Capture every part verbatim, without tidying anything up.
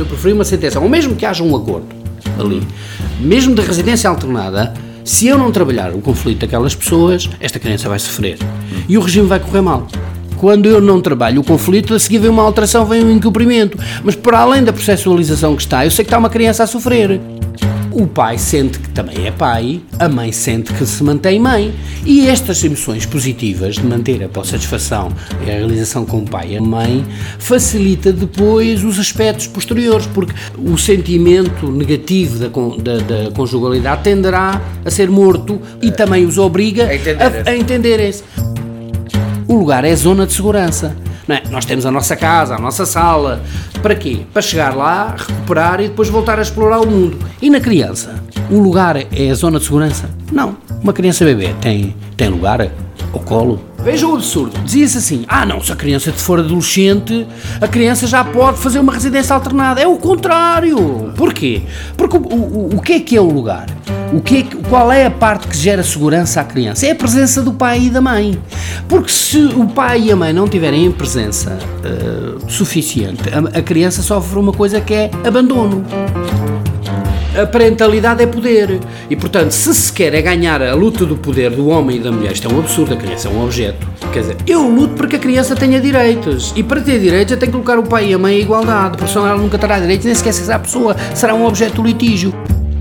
eu preferia uma sentença, ou mesmo que haja um acordo ali, mesmo de residência alternada, se eu não trabalhar o conflito daquelas pessoas, esta criança vai sofrer e o regime vai correr mal. Quando eu não trabalho o conflito, a seguir vem uma alteração, vem um incumprimento, mas para além da processualização que está, eu sei que está uma criança a sofrer. O pai sente que também é pai, a mãe sente que se mantém mãe, e estas emoções positivas de manter a satisfação e a realização com o pai e a mãe facilita depois os aspectos posteriores, porque o sentimento negativo da, da, da conjugalidade tenderá a ser morto e também os obriga a, entender a, a entenderem-se. O lugar é zona de segurança. Não é? Nós temos a nossa casa, a nossa sala. Para quê? Para chegar lá, recuperar e depois voltar a explorar o mundo. E na criança? O lugar é a zona de segurança? Não. Uma criança bebê tem, tem lugar ao colo? Veja o absurdo. Dizia-se assim, ah não, se a criança for adolescente, a criança já pode fazer uma residência alternada. É o contrário. Porquê? Porque o, o, o que é que é o lugar? O que é, qual é a parte que gera segurança à criança? É a presença do pai e da mãe. Porque se o pai e a mãe não tiverem a presença uh, suficiente, a, a criança sofre uma coisa que é abandono. A parentalidade é poder. E, portanto, se se quer é ganhar a luta do poder do homem e da mulher, isto é um absurdo, a criança é um objeto. Quer dizer, eu luto para que a criança tenha direitos. E para ter direitos eu tenho que colocar o pai e a mãe em igualdade, porque senão ela nunca terá direitos, nem sequer será a pessoa, será um objeto do litígio.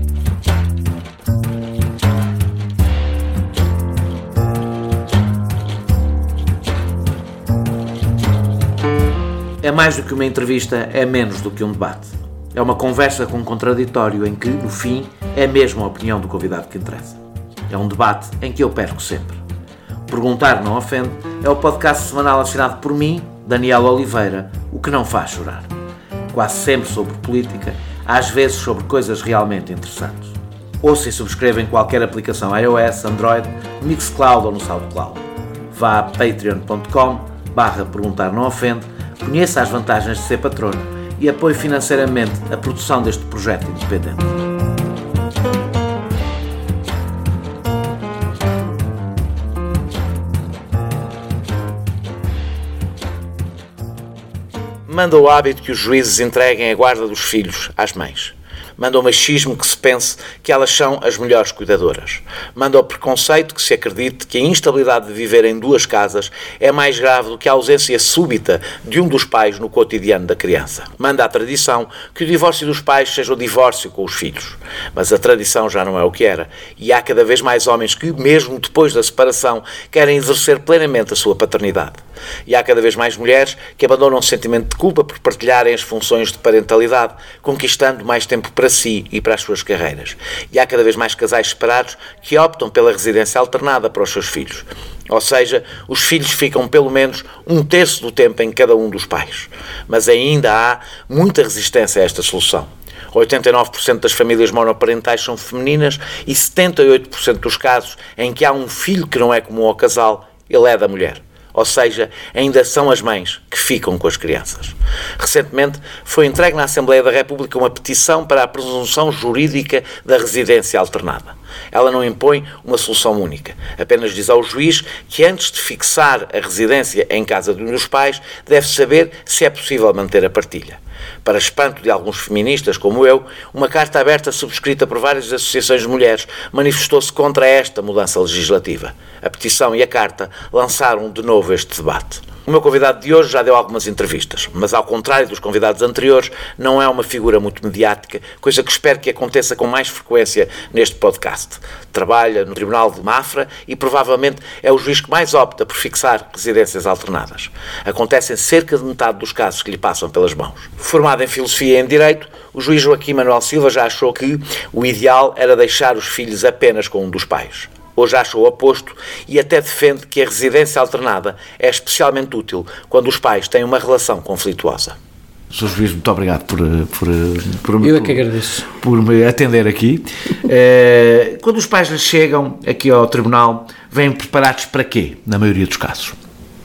É mais do que uma entrevista, é menos do que um debate. É uma conversa com um contraditório em que, no fim, é mesmo a opinião do convidado que interessa. É um debate em que eu perco sempre. Perguntar Não Ofende é o podcast semanal assinado por mim, Daniel Oliveira, o que não faz chorar. Quase sempre sobre política, às vezes sobre coisas realmente interessantes. Ouça e subscreva em qualquer aplicação iOS, Android, Mixcloud ou no SoundCloud. Vá a patreon ponto com barra perguntar não ofende, conheça as vantagens de ser patrono e apoie financeiramente a produção deste projeto independente. Manda o hábito que os juízes entreguem a guarda dos filhos às mães. Manda o machismo que se pense que elas são as melhores cuidadoras. Manda o preconceito que se acredite que a instabilidade de viver em duas casas é mais grave do que a ausência súbita de um dos pais no cotidiano da criança. Manda a tradição que o divórcio dos pais seja o divórcio com os filhos. Mas a tradição já não é o que era, e há cada vez mais homens que, mesmo depois da separação, querem exercer plenamente a sua paternidade. E há cada vez mais mulheres que abandonam o sentimento de culpa por partilharem as funções de parentalidade, conquistando mais tempo para si e para as suas carreiras. E há cada vez mais casais separados que optam pela residência alternada para os seus filhos. Ou seja, os filhos ficam pelo menos um terço do tempo em cada um dos pais. Mas ainda há muita resistência a esta solução. oitenta e nove por cento das famílias monoparentais são femininas e setenta e oito por cento dos casos em que há um filho que não é comum ao casal, ele é da mulher. Ou seja, ainda são as mães que ficam com as crianças. Recentemente foi entregue na Assembleia da República uma petição para a presunção jurídica da residência alternada. Ela não impõe uma solução única, apenas diz ao juiz que antes de fixar a residência em casa de um dos pais, deve saber se é possível manter a partilha. Para espanto de alguns feministas como eu, uma carta aberta subscrita por várias associações de mulheres manifestou-se contra esta mudança legislativa. A petição e a carta lançaram de novo este debate. O meu convidado de hoje já deu algumas entrevistas, mas ao contrário dos convidados anteriores, não é uma figura muito mediática, coisa que espero que aconteça com mais frequência neste podcast. Trabalha no Tribunal de Mafra e provavelmente é o juiz que mais opta por fixar residências alternadas. Acontecem cerca de metade dos casos que lhe passam pelas mãos. Formado em Filosofia e em Direito, o juiz Joaquim Manuel Silva já achou que o ideal era deixar os filhos apenas com um dos pais. Hoje acha o oposto e até defende que a residência alternada é especialmente útil quando os pais têm uma relação conflituosa. senhor Juiz, muito obrigado por, por, por, Eu é que agradeço. por me atender aqui. Quando os pais chegam aqui ao tribunal, vêm preparados para quê, na maioria dos casos?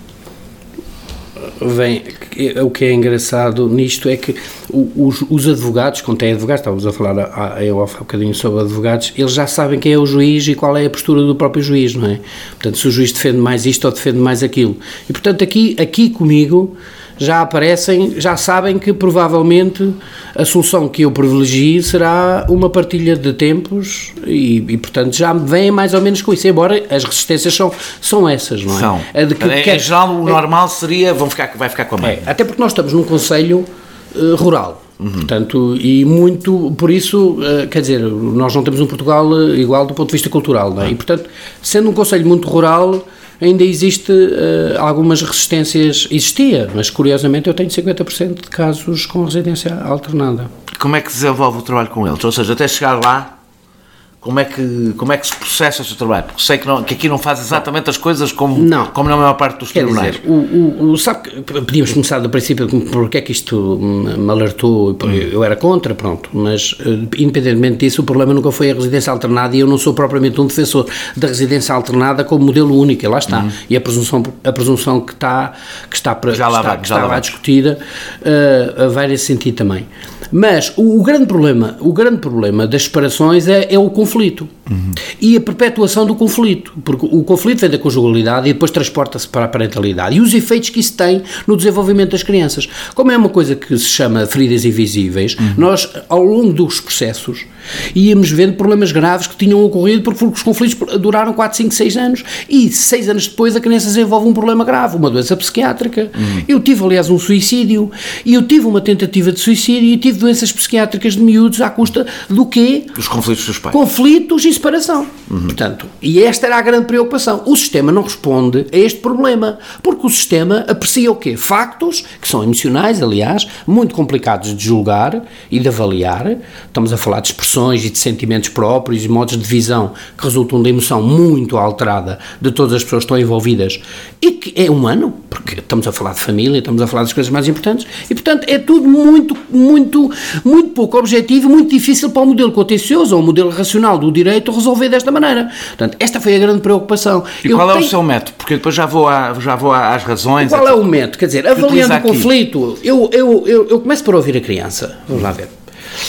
Vem, o que é engraçado nisto é que os, os advogados, quando têm advogados, estávamos a falar há, há um bocadinho sobre advogados, eles já sabem quem é o juiz e qual é a postura do próprio juiz, não é? Portanto, se o juiz defende mais isto ou defende mais aquilo. E, portanto, aqui, aqui comigo, já aparecem, já sabem que provavelmente a solução que eu privilegio será uma partilha de tempos e, e portanto já vêm mais ou menos com isso, embora as resistências são, são essas, não é? São. A de que, em, que, em geral o é, normal seria, vão ficar, vai ficar com a mãe. É, até porque nós estamos num concelho uh, rural. Uhum. Portanto, e muito, por isso, uh, quer dizer, nós não temos um Portugal uh, igual do ponto de vista cultural, não é? E, portanto, sendo um concelho muito rural, ainda existe uh, algumas resistências, existia, mas curiosamente eu tenho cinquenta por cento de casos com residência alternada. Como é que se desenvolve o trabalho com eles? Ou seja, até chegar lá, como é que, como é que se processa o seu trabalho? Porque sei que, não, que aqui não faz exatamente as coisas como, não. como na maior parte dos tribunais. Quer dizer, o, o, o, sabe que podíamos começar do princípio porque é que isto me alertou, hum. eu era contra, pronto, mas independentemente disso o problema nunca foi a residência alternada e eu não sou propriamente um defensor da residência alternada como modelo único, e lá está, hum. e a presunção, a presunção que está, que está, para, já lá está, vai, que já está lá lá discutida uh, vai nesse sentido também. Mas o, o grande problema, o grande problema das separações é, é o conflito uhum. e a perpetuação do conflito, porque o conflito vem da conjugalidade e depois transporta-se para a parentalidade e os efeitos que isso tem no desenvolvimento das crianças. Como é uma coisa que se chama feridas invisíveis, uhum. nós ao longo dos processos íamos vendo problemas graves que tinham ocorrido porque os conflitos duraram quatro, cinco, seis anos e seis anos depois a criança desenvolve um problema grave, uma doença psiquiátrica. Uhum. Eu tive aliás um suicídio e eu tive uma tentativa de suicídio e tive doenças psiquiátricas de miúdos à custa do quê? Os conflitos dos pais. Conflitos e separação. Uhum. Portanto, e esta era a grande preocupação. O sistema não responde a este problema, porque o sistema aprecia o quê? Factos, que são emocionais, aliás, muito complicados de julgar e de avaliar. Estamos a falar de expressões e de sentimentos próprios e modos de visão que resultam da emoção muito alterada de todas as pessoas que estão envolvidas e que é humano, porque estamos a falar de família, estamos a falar das coisas mais importantes e, portanto, é tudo muito, muito, muito pouco objetivo e muito difícil para o modelo contencioso ou o modelo racional do direito resolver desta maneira. Portanto, esta foi a grande preocupação. E Eu qual tenho... é o seu método? Porque depois já vou, a, já vou às razões. Qual é o método? Quer dizer, avaliando o conflito, eu, eu, eu, eu começo por ouvir a criança. Vamos lá ver.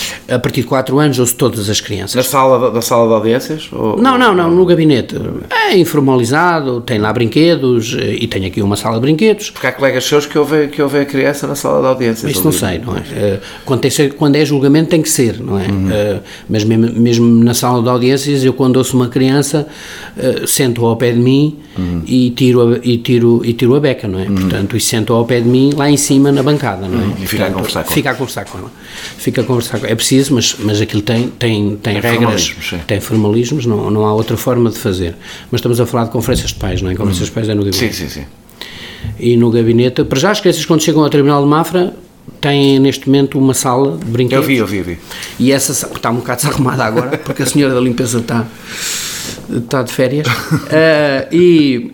A partir de quatro anos ouço todas as crianças. Na sala, da sala de audiências? Ou... Não, não, não, no gabinete. É informalizado, tem lá brinquedos e tem aqui uma sala de brinquedos. Porque há colegas seus que ouvem, que ouvem a criança na sala de audiências. Isso não sei, não é? Quando, tem, quando é julgamento tem que ser, não é? Uhum. Mas mesmo, mesmo na sala de audiências, eu quando ouço uma criança, sento ao pé de mim uhum. e, tiro a, e, tiro, e tiro a beca, não é? Uhum. Portanto, e sento ao pé de mim lá em cima na bancada, não é? Uhum. E fica Portanto, a conversar com ela. Fica a conversar com ela. Fica a conversar com ela. É preciso, mas, mas aquilo tem, tem, tem, tem regras, tem formalismos, não, não há outra forma de fazer. Mas estamos a falar de conferências de pais, não é? Conferências de pais é no gabinete. Sim, sim, sim. E no gabinete, para já as crianças quando chegam ao Tribunal de Mafra têm neste momento uma sala de brinquedos. Eu vi, eu vi, eu vi. E essa está um bocado desarrumada agora, porque a senhora da limpeza está, está de férias. uh, e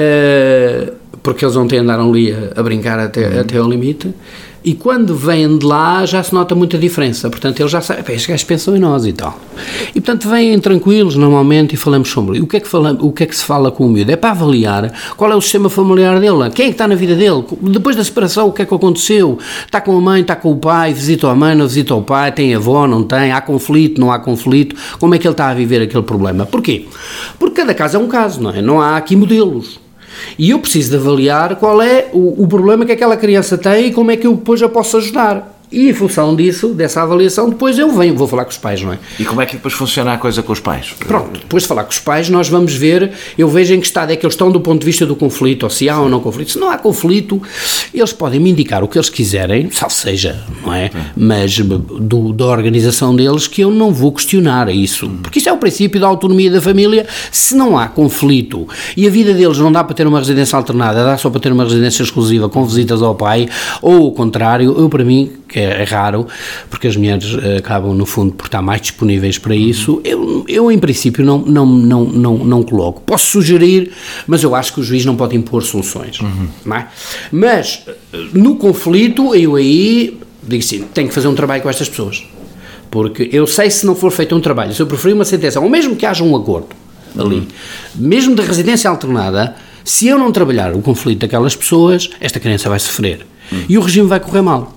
uh, porque eles ontem andaram ali a, a brincar até, uhum. até ao limite. E quando vêm de lá já se nota muita diferença, portanto eles já sabem, estes gajos pensam em nós e tal. E portanto vêm tranquilos normalmente e falamos sobre o que é que, fala, o que, é que se fala com o miúdo, é para avaliar qual é o sistema familiar dele, quem é que está na vida dele, depois da separação o que é que aconteceu, está com a mãe, está com o pai, visita a mãe, não visita o pai, tem avó, não tem, há conflito, não há conflito, como é que ele está a viver aquele problema. Porquê? Porque cada caso é um caso, não é? Não há aqui modelos. E eu preciso de avaliar qual é o, o problema que aquela criança tem e como é que eu depois a posso ajudar. E em função disso, dessa avaliação, depois eu venho, vou falar com os pais, não é? E como é que depois funciona a coisa com os pais? Pronto, depois de falar com os pais, nós vamos ver, eu vejo em que estado é que eles estão do ponto de vista do conflito, ou se há ou não conflito. Se não há conflito, eles podem me indicar o que eles quiserem, só seja, não é? Sim. Mas do, da organização deles, que eu não vou questionar isso. Hum. Porque isso é o princípio da autonomia da família. Se não há conflito e a vida deles não dá para ter uma residência alternada, dá só para ter uma residência exclusiva com visitas ao pai, ou o contrário, eu para mim, que é raro, porque as mulheres uh, acabam, no fundo, por estar mais disponíveis para isso, eu, eu em princípio, não, não, não, não, não coloco. Posso sugerir, mas eu acho que o juiz não pode impor soluções. Uhum. Não é? Mas, no conflito, eu aí digo assim, tenho que fazer um trabalho com estas pessoas. Porque eu sei se não for feito um trabalho, se eu preferir uma sentença, ou mesmo que haja um acordo ali, uhum. mesmo de residência alternada, se eu não trabalhar o conflito daquelas pessoas, esta criança vai sofrer. Uhum. E o regime vai correr mal.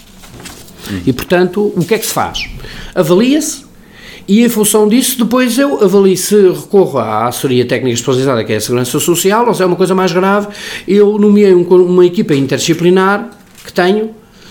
E, portanto, o que é que se faz? Avalia-se e, em função disso, depois eu avalio se recorro à assessoria técnica especializada, que é a Segurança Social, ou se é uma coisa mais grave, eu nomeei um, uma equipa interdisciplinar que tenho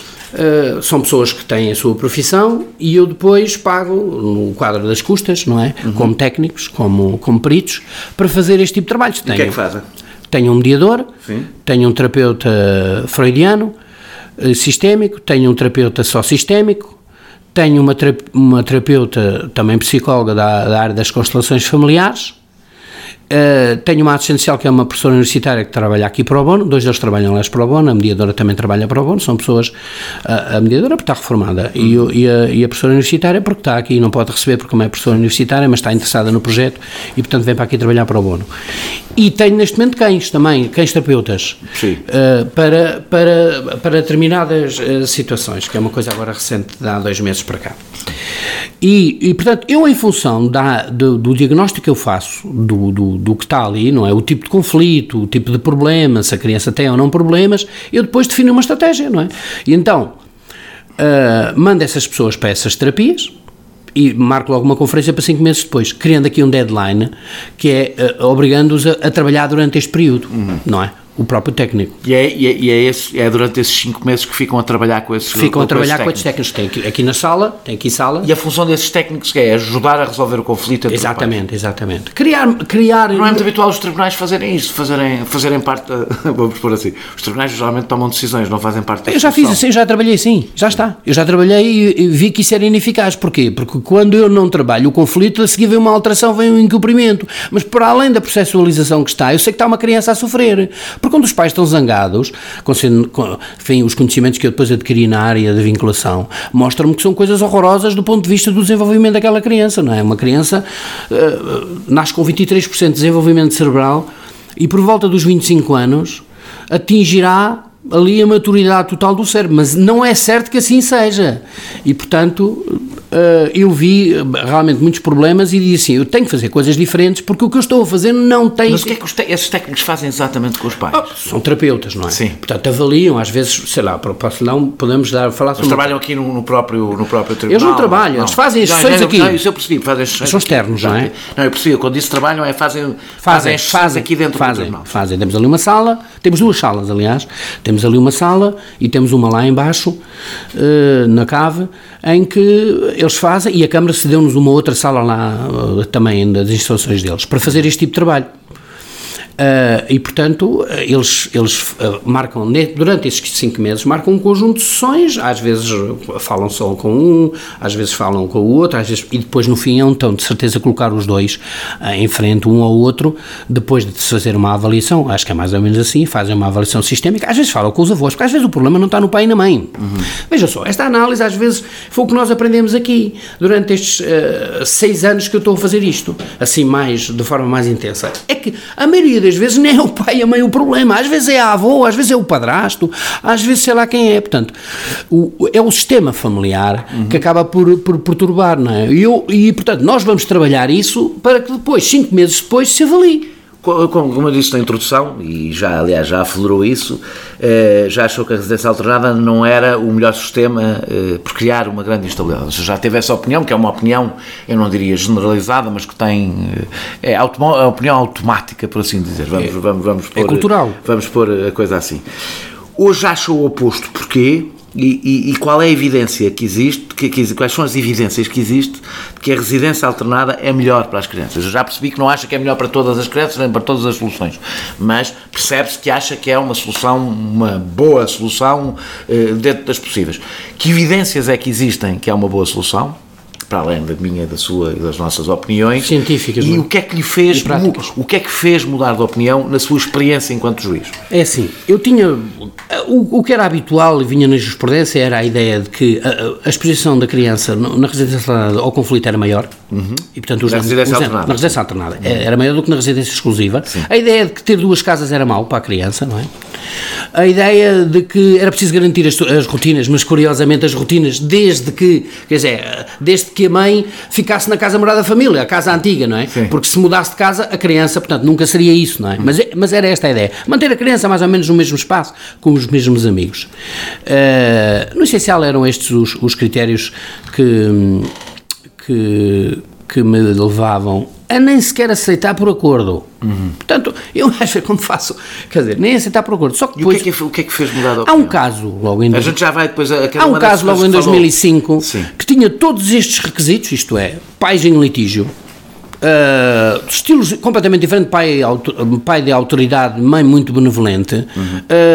uh, são pessoas que têm a sua profissão e eu depois pago no quadro das custas, não é? Uhum. Como técnicos, como, como peritos, para fazer este tipo de trabalhos. E o que é que fazem? Tenho um mediador, Sim. tenho um terapeuta freudiano, uh, sistémico, tenho um terapeuta só sistémico, tenho uma, terap- uma terapeuta também psicóloga da, da área das constelações familiares. Uh, tenho uma assistente social que é uma professora universitária que trabalha aqui para o bono, dois deles trabalham lá para o bono, a mediadora também trabalha para o bono, são pessoas, uh, a mediadora porque está reformada e, o, e, a, e a professora universitária porque está aqui e não pode receber porque não é professora universitária, mas está interessada no projeto e portanto vem para aqui trabalhar para o bono. E tenho neste momento cães também, cães terapeutas, uh, para, para, para determinadas uh, situações, que é uma coisa agora recente de há dois meses para cá. E, e portanto, eu em função da, do, do diagnóstico que eu faço, do, do, do que está ali, não é? O tipo de conflito, o tipo de problema, se a criança tem ou não problemas, eu depois defino uma estratégia, não é? E então, uh, mando essas pessoas para essas terapias e marco logo uma conferência para cinco meses depois, criando aqui um deadline, que é uh, obrigando-os a, a trabalhar durante este período, uhum. não é? O próprio técnico. E é, e é, e é, esse, é durante esses cinco meses que ficam a trabalhar com esses Ficam com a trabalhar com com esses técnicos. Tem aqui, aqui na sala, tem aqui sala. E a função desses técnicos é ajudar a resolver o conflito entre Exatamente, os pais. exatamente. Criar, criar... Não é muito habitual os tribunais fazerem isso, fazerem, fazerem parte, da, vamos pôr assim, os tribunais geralmente tomam decisões, não fazem parte da Eu já solução. fiz assim, eu já trabalhei assim, já está. Eu já trabalhei e, e vi que isso era ineficaz. Porquê? Porque quando eu não trabalho o conflito, a seguir vem uma alteração, vem um encobrimento. Mas para além da processualização que está, eu sei que está uma criança a sofrer. Porque quando os pais estão zangados, com, com, enfim, os conhecimentos que eu depois adquiri na área da vinculação, mostram-me que são coisas horrorosas do ponto de vista do desenvolvimento daquela criança, não é? Uma criança uh, nasce com vinte e três por cento de desenvolvimento cerebral e por volta dos vinte e cinco anos atingirá ali a maturidade total do cérebro, mas não é certo que assim seja. E, portanto, eu vi realmente muitos problemas e disse assim, eu tenho que fazer coisas diferentes porque o que eu estou a fazer não tem... Mas o que é que os te- esses técnicos fazem exatamente com os pais? Oh, são terapeutas, não é? Sim. Portanto, avaliam, às vezes, sei lá, posso não, podemos dar, falar sobre... Eles trabalham aqui no, no, próprio, no próprio tribunal? Eles não trabalham, não. Eles fazem as sessões aqui. Não, isso eu percebi, fazem as sessões são externos, não é? Não, eu percebi, quando disse trabalham é fazem, fazem, fazem as sessões aqui dentro fazem, do tribunal. Fazem, temos ali uma sala, temos duas salas, aliás, temos ali uma sala e temos uma lá embaixo, uh, na cave, em que eles fazem, e a Câmara cedeu-nos uma outra sala lá, uh, também das instalações deles, para fazer este tipo de trabalho. Uh, e, portanto, eles, eles uh, marcam, durante esses cinco meses, marcam um conjunto de sessões, às vezes falam só com um, às vezes falam com o outro, às vezes, e depois no fim então de certeza colocar os dois uh, em frente um ao outro, depois de se fazer uma avaliação, acho que é mais ou menos assim, fazem uma avaliação sistémica, às vezes falam com os avós, porque às vezes o problema não está no pai e na mãe. Uhum. Veja só, esta análise às vezes foi o que nós aprendemos aqui, durante estes uh, seis anos que eu estou a fazer isto, assim mais, de forma mais intensa, é que a maioria das vezes nem é o pai e a mãe o problema, às vezes é a avó, às vezes é o padrasto, às vezes sei lá quem é, portanto, o, é o sistema familiar uhum. que acaba por, por perturbar, não é? E, eu, e, portanto, nós vamos trabalhar isso para que depois, cinco meses depois, se avalie. Como eu disse na introdução, e já, aliás, já aflorou isso, eh, já achou que a residência alternada não era o melhor sistema eh, por criar uma grande instabilidade. Ou seja, já teve essa opinião, que é uma opinião, eu não diria generalizada, mas que tem, é, é uma opinião automática, por assim dizer. Vamos, é, vamos, vamos pôr, é cultural. Vamos pôr a coisa assim. Hoje achou o oposto, porquê? E, e, e qual é a evidência que existe, que, que, quais são as evidências que existe de que a residência alternada é melhor para as crianças? Eu já percebi que não acha que é melhor para todas as crianças, nem para todas as soluções, mas percebe-se que acha que é uma solução, uma boa solução uh, dentro das possíveis. Que evidências é que existem que é uma boa solução? Para além da minha, da sua e das nossas opiniões científicas, e o que é que lhe fez o que é que fez mudar de opinião na sua experiência enquanto juiz? É assim, eu tinha o, o que era habitual e vinha na jurisprudência era a ideia de que a, a exposição da criança na residência alternada ao conflito era maior uhum. e portanto os, na, residência os, alternada. na residência alternada uhum. era maior do que na residência exclusiva. Sim. A ideia de que ter duas casas era mau para a criança, não é? A ideia de que era preciso garantir as, as rotinas, mas curiosamente as rotinas desde que, quer dizer, desde que a mãe ficasse na casa morada da família, a casa antiga, não é? Sim. Porque se mudasse de casa, a criança, portanto, nunca seria isso, não é? Hum. Mas, mas era esta a ideia. Manter a criança mais ou menos no mesmo espaço, com os mesmos amigos. Uh, no essencial eram estes os, os critérios que, que, que me levavam a nem sequer aceitar por acordo. Uhum. Portanto, eu acho que quando faço, quer dizer, nem aceitar por acordo. Só que depois, e o que, é que, o que é que fez mudar a opinião? Há um caso logo em... A gente já vai depois... A há um caso logo em dois mil e cinco Sim. que tinha todos estes requisitos, isto é, pais em litígio, uh, estilos completamente diferentes, pai, pai de autoridade, mãe muito benevolente, uhum.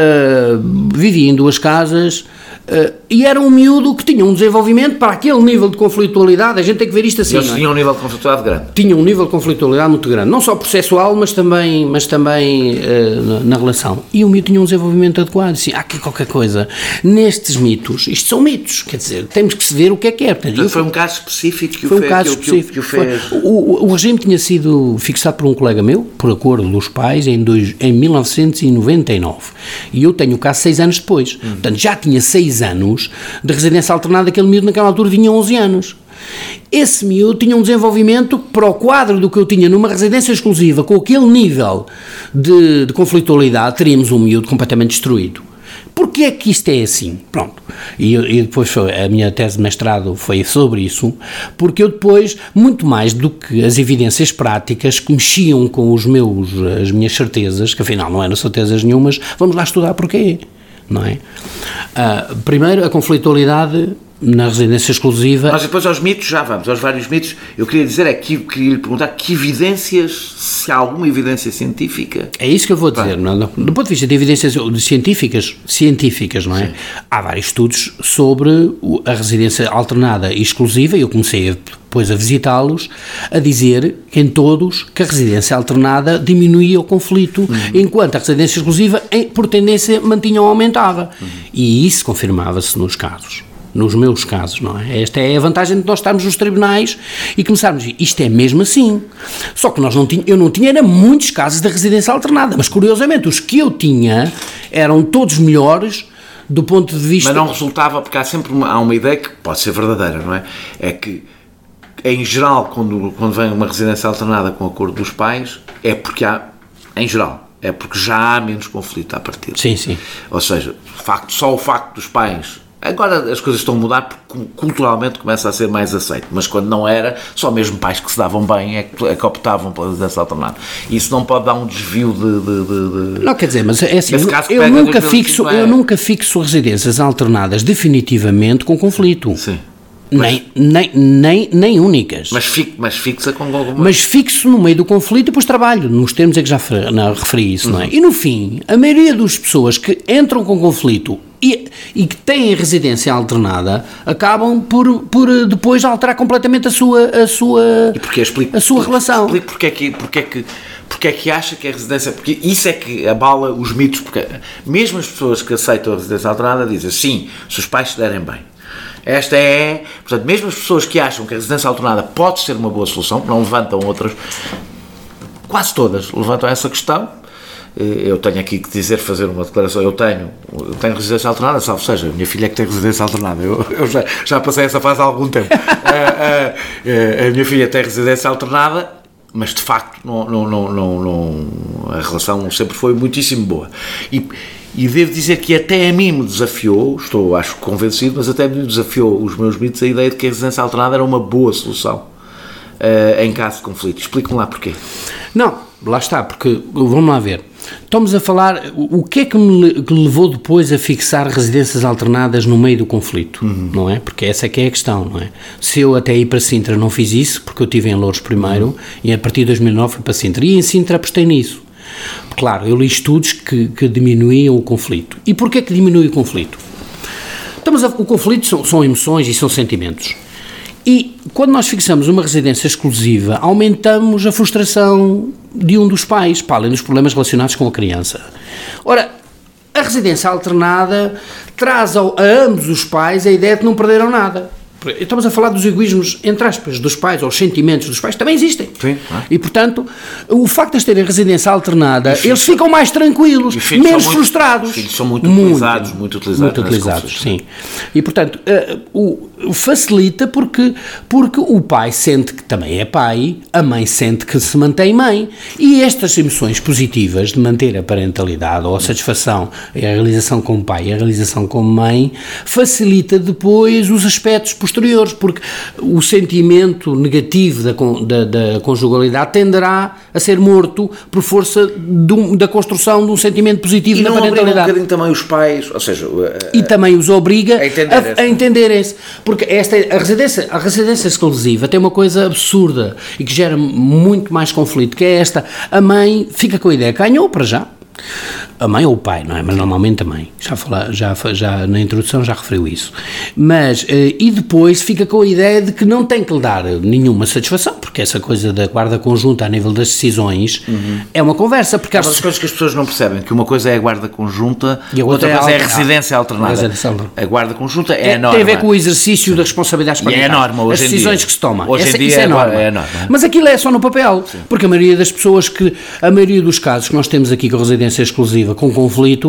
uh, vivia em duas casas... Uh, e era um miúdo que tinha um desenvolvimento para aquele nível de conflitualidade, a gente tem que ver isto assim. Eles tinham um nível de conflitualidade grande. Tinham um nível de conflitualidade muito grande, não só processual, mas também, mas também uh, na, na relação. E o miúdo tinha um desenvolvimento adequado. Assim, há aqui qualquer coisa. Nestes mitos, isto são mitos, quer dizer, temos que se ver o que é que é. Portanto, eu, foi um caso específico que foi o um fez. Caso específico. Que o, que o, fez. O, o, o regime tinha sido fixado por um colega meu, por acordo dos pais, em, dois, em mil novecentos e noventa e nove. E eu tenho o caso seis anos depois. Uhum. Portanto, já tinha seis anos de residência alternada, aquele miúdo naquela altura tinha onze anos. Esse miúdo tinha um desenvolvimento para o quadro do que eu tinha numa residência exclusiva, com aquele nível de, de conflitualidade, teríamos um miúdo completamente destruído. Porquê é que isto é assim? Pronto. E, e depois foi, a minha tese de mestrado foi sobre isso, porque eu depois, muito mais do que as evidências práticas que mexiam com os meus, as minhas certezas, que afinal não eram certezas nenhumas, vamos lá estudar porquê. Não é? Uh, primeiro, a conflitualidade na residência exclusiva... Mas depois aos mitos, já vamos, aos vários mitos. Eu queria dizer, é que queria lhe perguntar que evidências, se há alguma evidência científica... É isso que eu vou dizer, não, do ponto de vista de evidências científicas, científicas, não é? Sim. Há vários estudos sobre a residência alternada e exclusiva, e eu comecei a... depois a visitá-los, a dizer que em todos que a residência alternada diminuía o conflito, uhum. enquanto a residência exclusiva, em, por tendência, mantinha ou aumentava. Uhum. E isso confirmava-se nos casos, nos meus casos, não é? Esta é a vantagem de nós estarmos nos tribunais e começarmos a dizer, isto é mesmo assim. Só que nós não tinha, eu não tinha, era muitos casos de residência alternada, mas curiosamente os que eu tinha eram todos melhores do ponto de vista... Mas não resultava, porque há sempre uma, há uma ideia que pode ser verdadeira, não é? É que em geral, quando, quando vem uma residência alternada com o acordo dos pais, é porque há, em geral, é porque já há menos conflito à partida. Sim, sim. Ou seja, facto, só o facto dos pais... Agora as coisas estão a mudar porque culturalmente começa a ser mais aceito, mas quando não era, só mesmo pais que se davam bem é que, é que optavam pela residência alternada. Isso não pode dar um desvio de... de, de, de... Não, quer dizer, mas é assim, eu, eu, nunca fixo, é... eu nunca fixo residências alternadas definitivamente com conflito. Sim. Nem, nem, nem, nem únicas. Mas, fi, mas fixa com alguma... Mas fixo no meio do conflito e depois trabalho, nos termos é que já não, referi isso, uhum. não é? E no fim, a maioria das pessoas que entram com conflito e, e que têm residência alternada acabam por, por depois alterar completamente a sua, a sua, e porque explico, a sua relação. Explico porque é que... Porque é que Porque é que acha que a residência... Porque isso é que abala os mitos, porque mesmo as pessoas que aceitam a residência alternada dizem, sim, se os pais se derem bem. Esta é... Portanto, mesmo as pessoas que acham que a residência alternada pode ser uma boa solução, não levantam outras... Quase todas levantam essa questão. Eu tenho aqui que dizer, fazer uma declaração. Eu tenho, eu tenho residência alternada, salvo seja, a minha filha é que tem residência alternada. Eu, eu já, já passei essa fase há algum tempo. a, a, a minha filha tem residência alternada, mas de facto não, não, não, não, não, a relação sempre foi muitíssimo boa. E, e devo dizer que até a mim me desafiou, estou acho convencido, mas até a mim me desafiou os meus mitos a ideia de que a residência alternada era uma boa solução uh, em caso de conflito. Explique-me lá porquê. Não, lá está, porque vamos lá ver. Estamos a falar, o que é que me que levou depois a fixar residências alternadas no meio do conflito, uhum. não é? Porque essa é que é a questão, não é? Se eu até ir para Sintra não fiz isso, porque eu estive em Louros primeiro, uhum. e a partir de dois mil e nove fui para Sintra, e em Sintra apostei nisso. Claro, eu li estudos que, que diminuíam o conflito. E porquê que diminui o conflito? Estamos a, o conflito são, são emoções e são sentimentos. E quando nós fixamos uma residência exclusiva, aumentamos a frustração de um dos pais, para além dos problemas relacionados com a criança. Ora, a residência alternada traz ao, a ambos os pais a ideia de que não perderam nada. Estamos a falar dos egoísmos, entre aspas, dos pais, ou os sentimentos dos pais, também existem. Sim, é? E, portanto, o facto de eles terem residência alternada, filhos, eles ficam mais tranquilos, menos muito, frustrados. Os filhos são muito, muito utilizados, muito utilizados. Muito utilizados, sim. E, portanto, uh, o, facilita porque, porque o pai sente que também é pai, a mãe sente que se mantém mãe, e estas emoções positivas de manter a parentalidade ou a satisfação e a realização como pai e a realização como mãe facilita depois os aspectos posteriores, porque o sentimento negativo da, da, da conjugalidade tenderá a ser morto por força do, da construção de um sentimento positivo e na não parentalidade. obriga um bocadinho também os pais, ou seja... E também os obriga a entenderem-se. A, a entenderem-se. Porque esta, a, residência, a residência exclusiva tem uma coisa absurda e que gera muito mais conflito, que é esta: a mãe fica com a ideia, ganhou para já. A mãe ou o pai, não é? Mas normalmente a mãe. Já, fala, já, já na introdução já referiu isso. Mas, e depois fica com a ideia de que não tem que lhe dar nenhuma satisfação, porque essa coisa da guarda conjunta a nível das decisões uhum. é uma conversa. Porque há as coisas que as pessoas não percebem, que uma coisa é a guarda conjunta e a outra, outra coisa é a residência alternada. alternada. A guarda conjunta é, é a norma. Tem a ver com o exercício Sim. das responsabilidades parentais. E é a norma hoje As em decisões dia. que se tomam. Hoje Essa, em dia isso é, é, norma. é a norma. Mas aquilo é só no papel, Sim. porque a maioria das pessoas que, a maioria dos casos que nós temos aqui com a residência exclusiva, com conflito,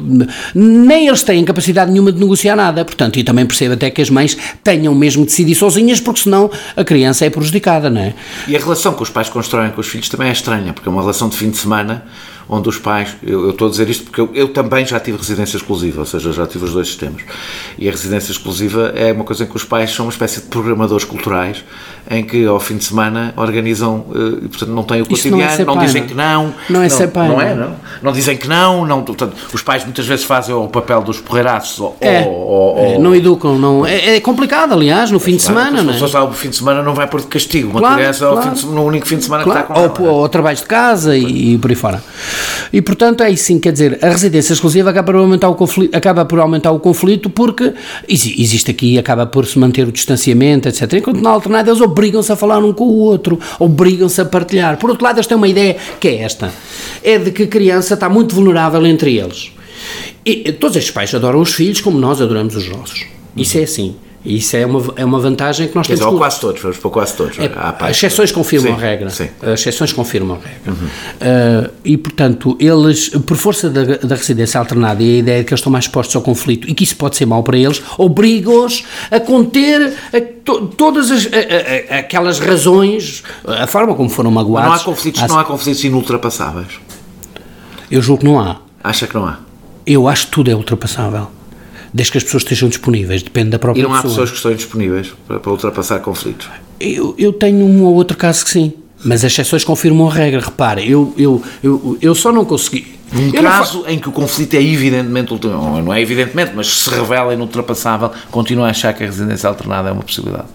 nem eles têm capacidade nenhuma de negociar nada, portanto, e também percebo até que as mães tenham mesmo de decidir sozinhas, porque senão a criança é prejudicada, não é? E a relação que os pais constroem com os filhos também é estranha, porque é uma relação de fim de semana, onde os pais, eu, eu estou a dizer isto porque eu, eu também já tive residência exclusiva, ou seja, já tive os dois sistemas, e a residência exclusiva é uma coisa em que os pais são uma espécie de programadores culturais, em que ao fim de semana organizam, e portanto não têm o cotidiano, não, é não pai, dizem não. que não, não é ser pai, não é, não, não dizem que não, não, portanto, os pais muitas vezes fazem o papel dos porreiraços, ou, é, ou, ou, é, não educam, não, é, é complicado, aliás, no fim de semana, não é? Se fosse ao fim de semana não vai pôr de castigo, uma claro, criança claro. ao fim de, no único fim de semana claro, que está com ou, ela. Ou trabalhos de casa e, e por aí fora. E portanto é isso, sim, quer dizer, a residência exclusiva acaba por aumentar o conflito, acaba por aumentar o conflito porque existe aqui, acaba por se manter o distanciamento, etcétera. Enquanto na alternada eles obrigam-se a falar um com o outro, obrigam-se a partilhar. Por outro lado, eles têm uma ideia que é esta, é de que a criança está muito vulnerável entre eles. E todos estes pais adoram os filhos como nós adoramos os nossos. Isso é assim. Isso é uma, é uma vantagem que nós temos. Mas ou quase todos, vamos para quase todos. É, as exceções confirmam sim, a regra. Sim. As exceções confirmam a regra. Uhum. Uh, e, portanto, eles, por força da, da residência alternada e a ideia de que eles estão mais expostos ao conflito e que isso pode ser mau para eles, obrigam-os a conter a, to, todas as, a, a, aquelas razões, a forma como foram magoados. Mas não há conflitos, há, não há conflitos inultrapassáveis? Eu julgo que não há. Acha que não há? Eu acho que tudo é ultrapassável. Desde que as pessoas estejam disponíveis, depende da própria pessoa. E não há pessoa. pessoas que estão disponíveis para, para ultrapassar conflitos? Eu, eu tenho um ou outro caso que sim, mas as exceções confirmam a regra. Repara, eu, eu, eu, eu só não consegui... Um caso fa... em que o conflito é evidentemente, não é evidentemente, mas se revela inultrapassável, continua a achar que a residência alternada é uma possibilidade?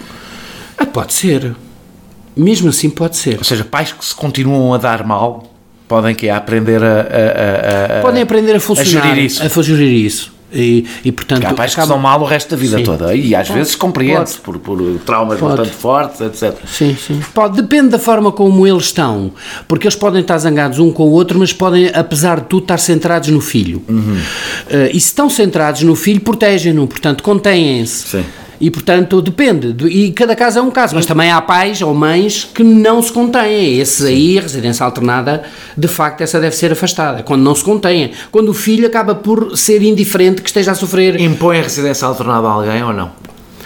Ah, pode ser. Mesmo assim pode ser. Ou seja, pais que se continuam a dar mal, podem que é aprender a, a, a, a... Podem aprender a funcionar, a gerir isso. A gerir isso. E, e portanto... Porque há pais acaba... que são mal o resto da vida sim. toda. E às pode, vezes compreende-se por, por traumas pode. bastante fortes, etcétera. Sim, sim. Pode, depende da forma como eles estão. Porque eles podem estar zangados um com o outro, mas podem, apesar de tudo, estar centrados no filho. Uhum. Uh, e se estão centrados no filho, protegem-no. Portanto, contêm-se. Sim. E, portanto, depende, e cada caso é um caso, mas também há pais ou mães que não se contêm, esses aí, a residência alternada, de facto, essa deve ser afastada, quando não se contêm, quando o filho acaba por ser indiferente que esteja a sofrer. Impõe a residência alternada a alguém ou não?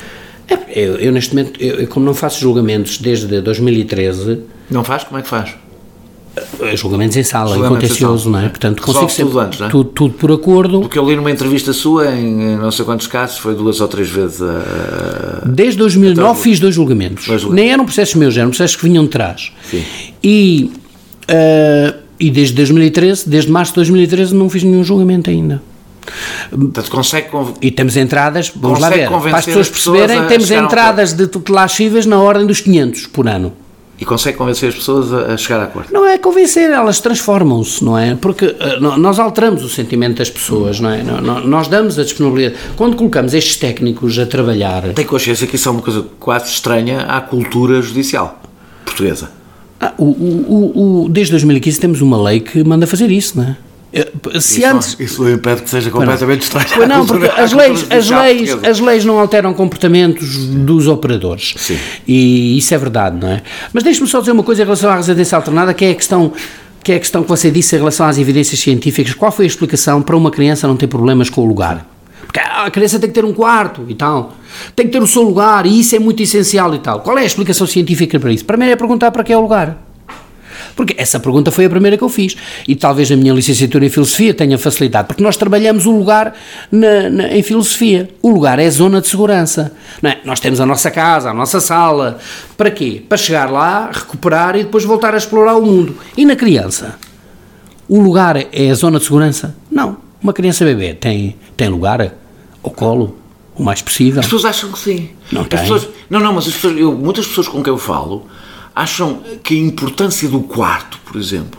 Eu, eu neste momento, eu, como não faço julgamentos desde dois mil e treze... Não faz? Como é que faz? Julgamentos em sala, em contencioso, não é? Portanto, consigo ser tudo antes, não é? Tudo, tudo por acordo. Porque eu li numa entrevista sua, em não sei quantos casos, foi duas ou três vezes a... Desde dois mil e nove fiz dois julgamentos. dois julgamentos. Nem eram processos meus, eram processos que vinham de trás. Sim. E, uh, e desde dois mil e treze, desde março de dois mil e treze, não fiz nenhum julgamento ainda. Portanto, consegue conv... E temos entradas, vamos lá ver, para as pessoas perceberem, pessoas temos entradas de tutelares cíveis na ordem dos quinhentos por ano. E consegue convencer as pessoas a chegar a acordo? Não é convencer, elas transformam-se, não é? Porque uh, nós alteramos o sentimento das pessoas, não é? Nós damos a disponibilidade. Quando colocamos estes técnicos a trabalhar... Tem consciência que isso é uma coisa quase estranha à cultura judicial portuguesa? Ah, o, o, o, desde dois mil e quinze temos uma lei que manda fazer isso, não é? Se isso, antes... isso não impede que seja completamente estranho. Pois não, porque as leis, as, leis, as leis não alteram comportamentos dos operadores. Sim. E isso é verdade, não é? Mas deixe-me só dizer uma coisa em relação à residência alternada, que é a questão que, é a questão que você disse em relação às evidências científicas. Qual foi a explicação para uma criança não ter problemas com o lugar? Porque a criança tem que ter um quarto e tal, tem que ter o seu lugar e isso é muito essencial e tal. Qual é a explicação científica para isso? Primeiro é perguntar para que é o lugar. Porque essa pergunta foi a primeira que eu fiz e talvez na minha licenciatura em Filosofia tenha facilidade, porque nós trabalhamos o lugar na, na, em Filosofia. O lugar é a zona de segurança, não é? Nós temos a nossa casa, a nossa sala, para quê? Para chegar lá, recuperar e depois voltar a explorar o mundo. E na criança? O lugar é a zona de segurança? Não. Uma criança bebê tem, tem lugar ao colo, o mais possível. As pessoas acham que sim. Não as tem. Pessoas, não, não, mas as pessoas, eu, muitas pessoas com quem eu falo acham que a importância do quarto, por exemplo,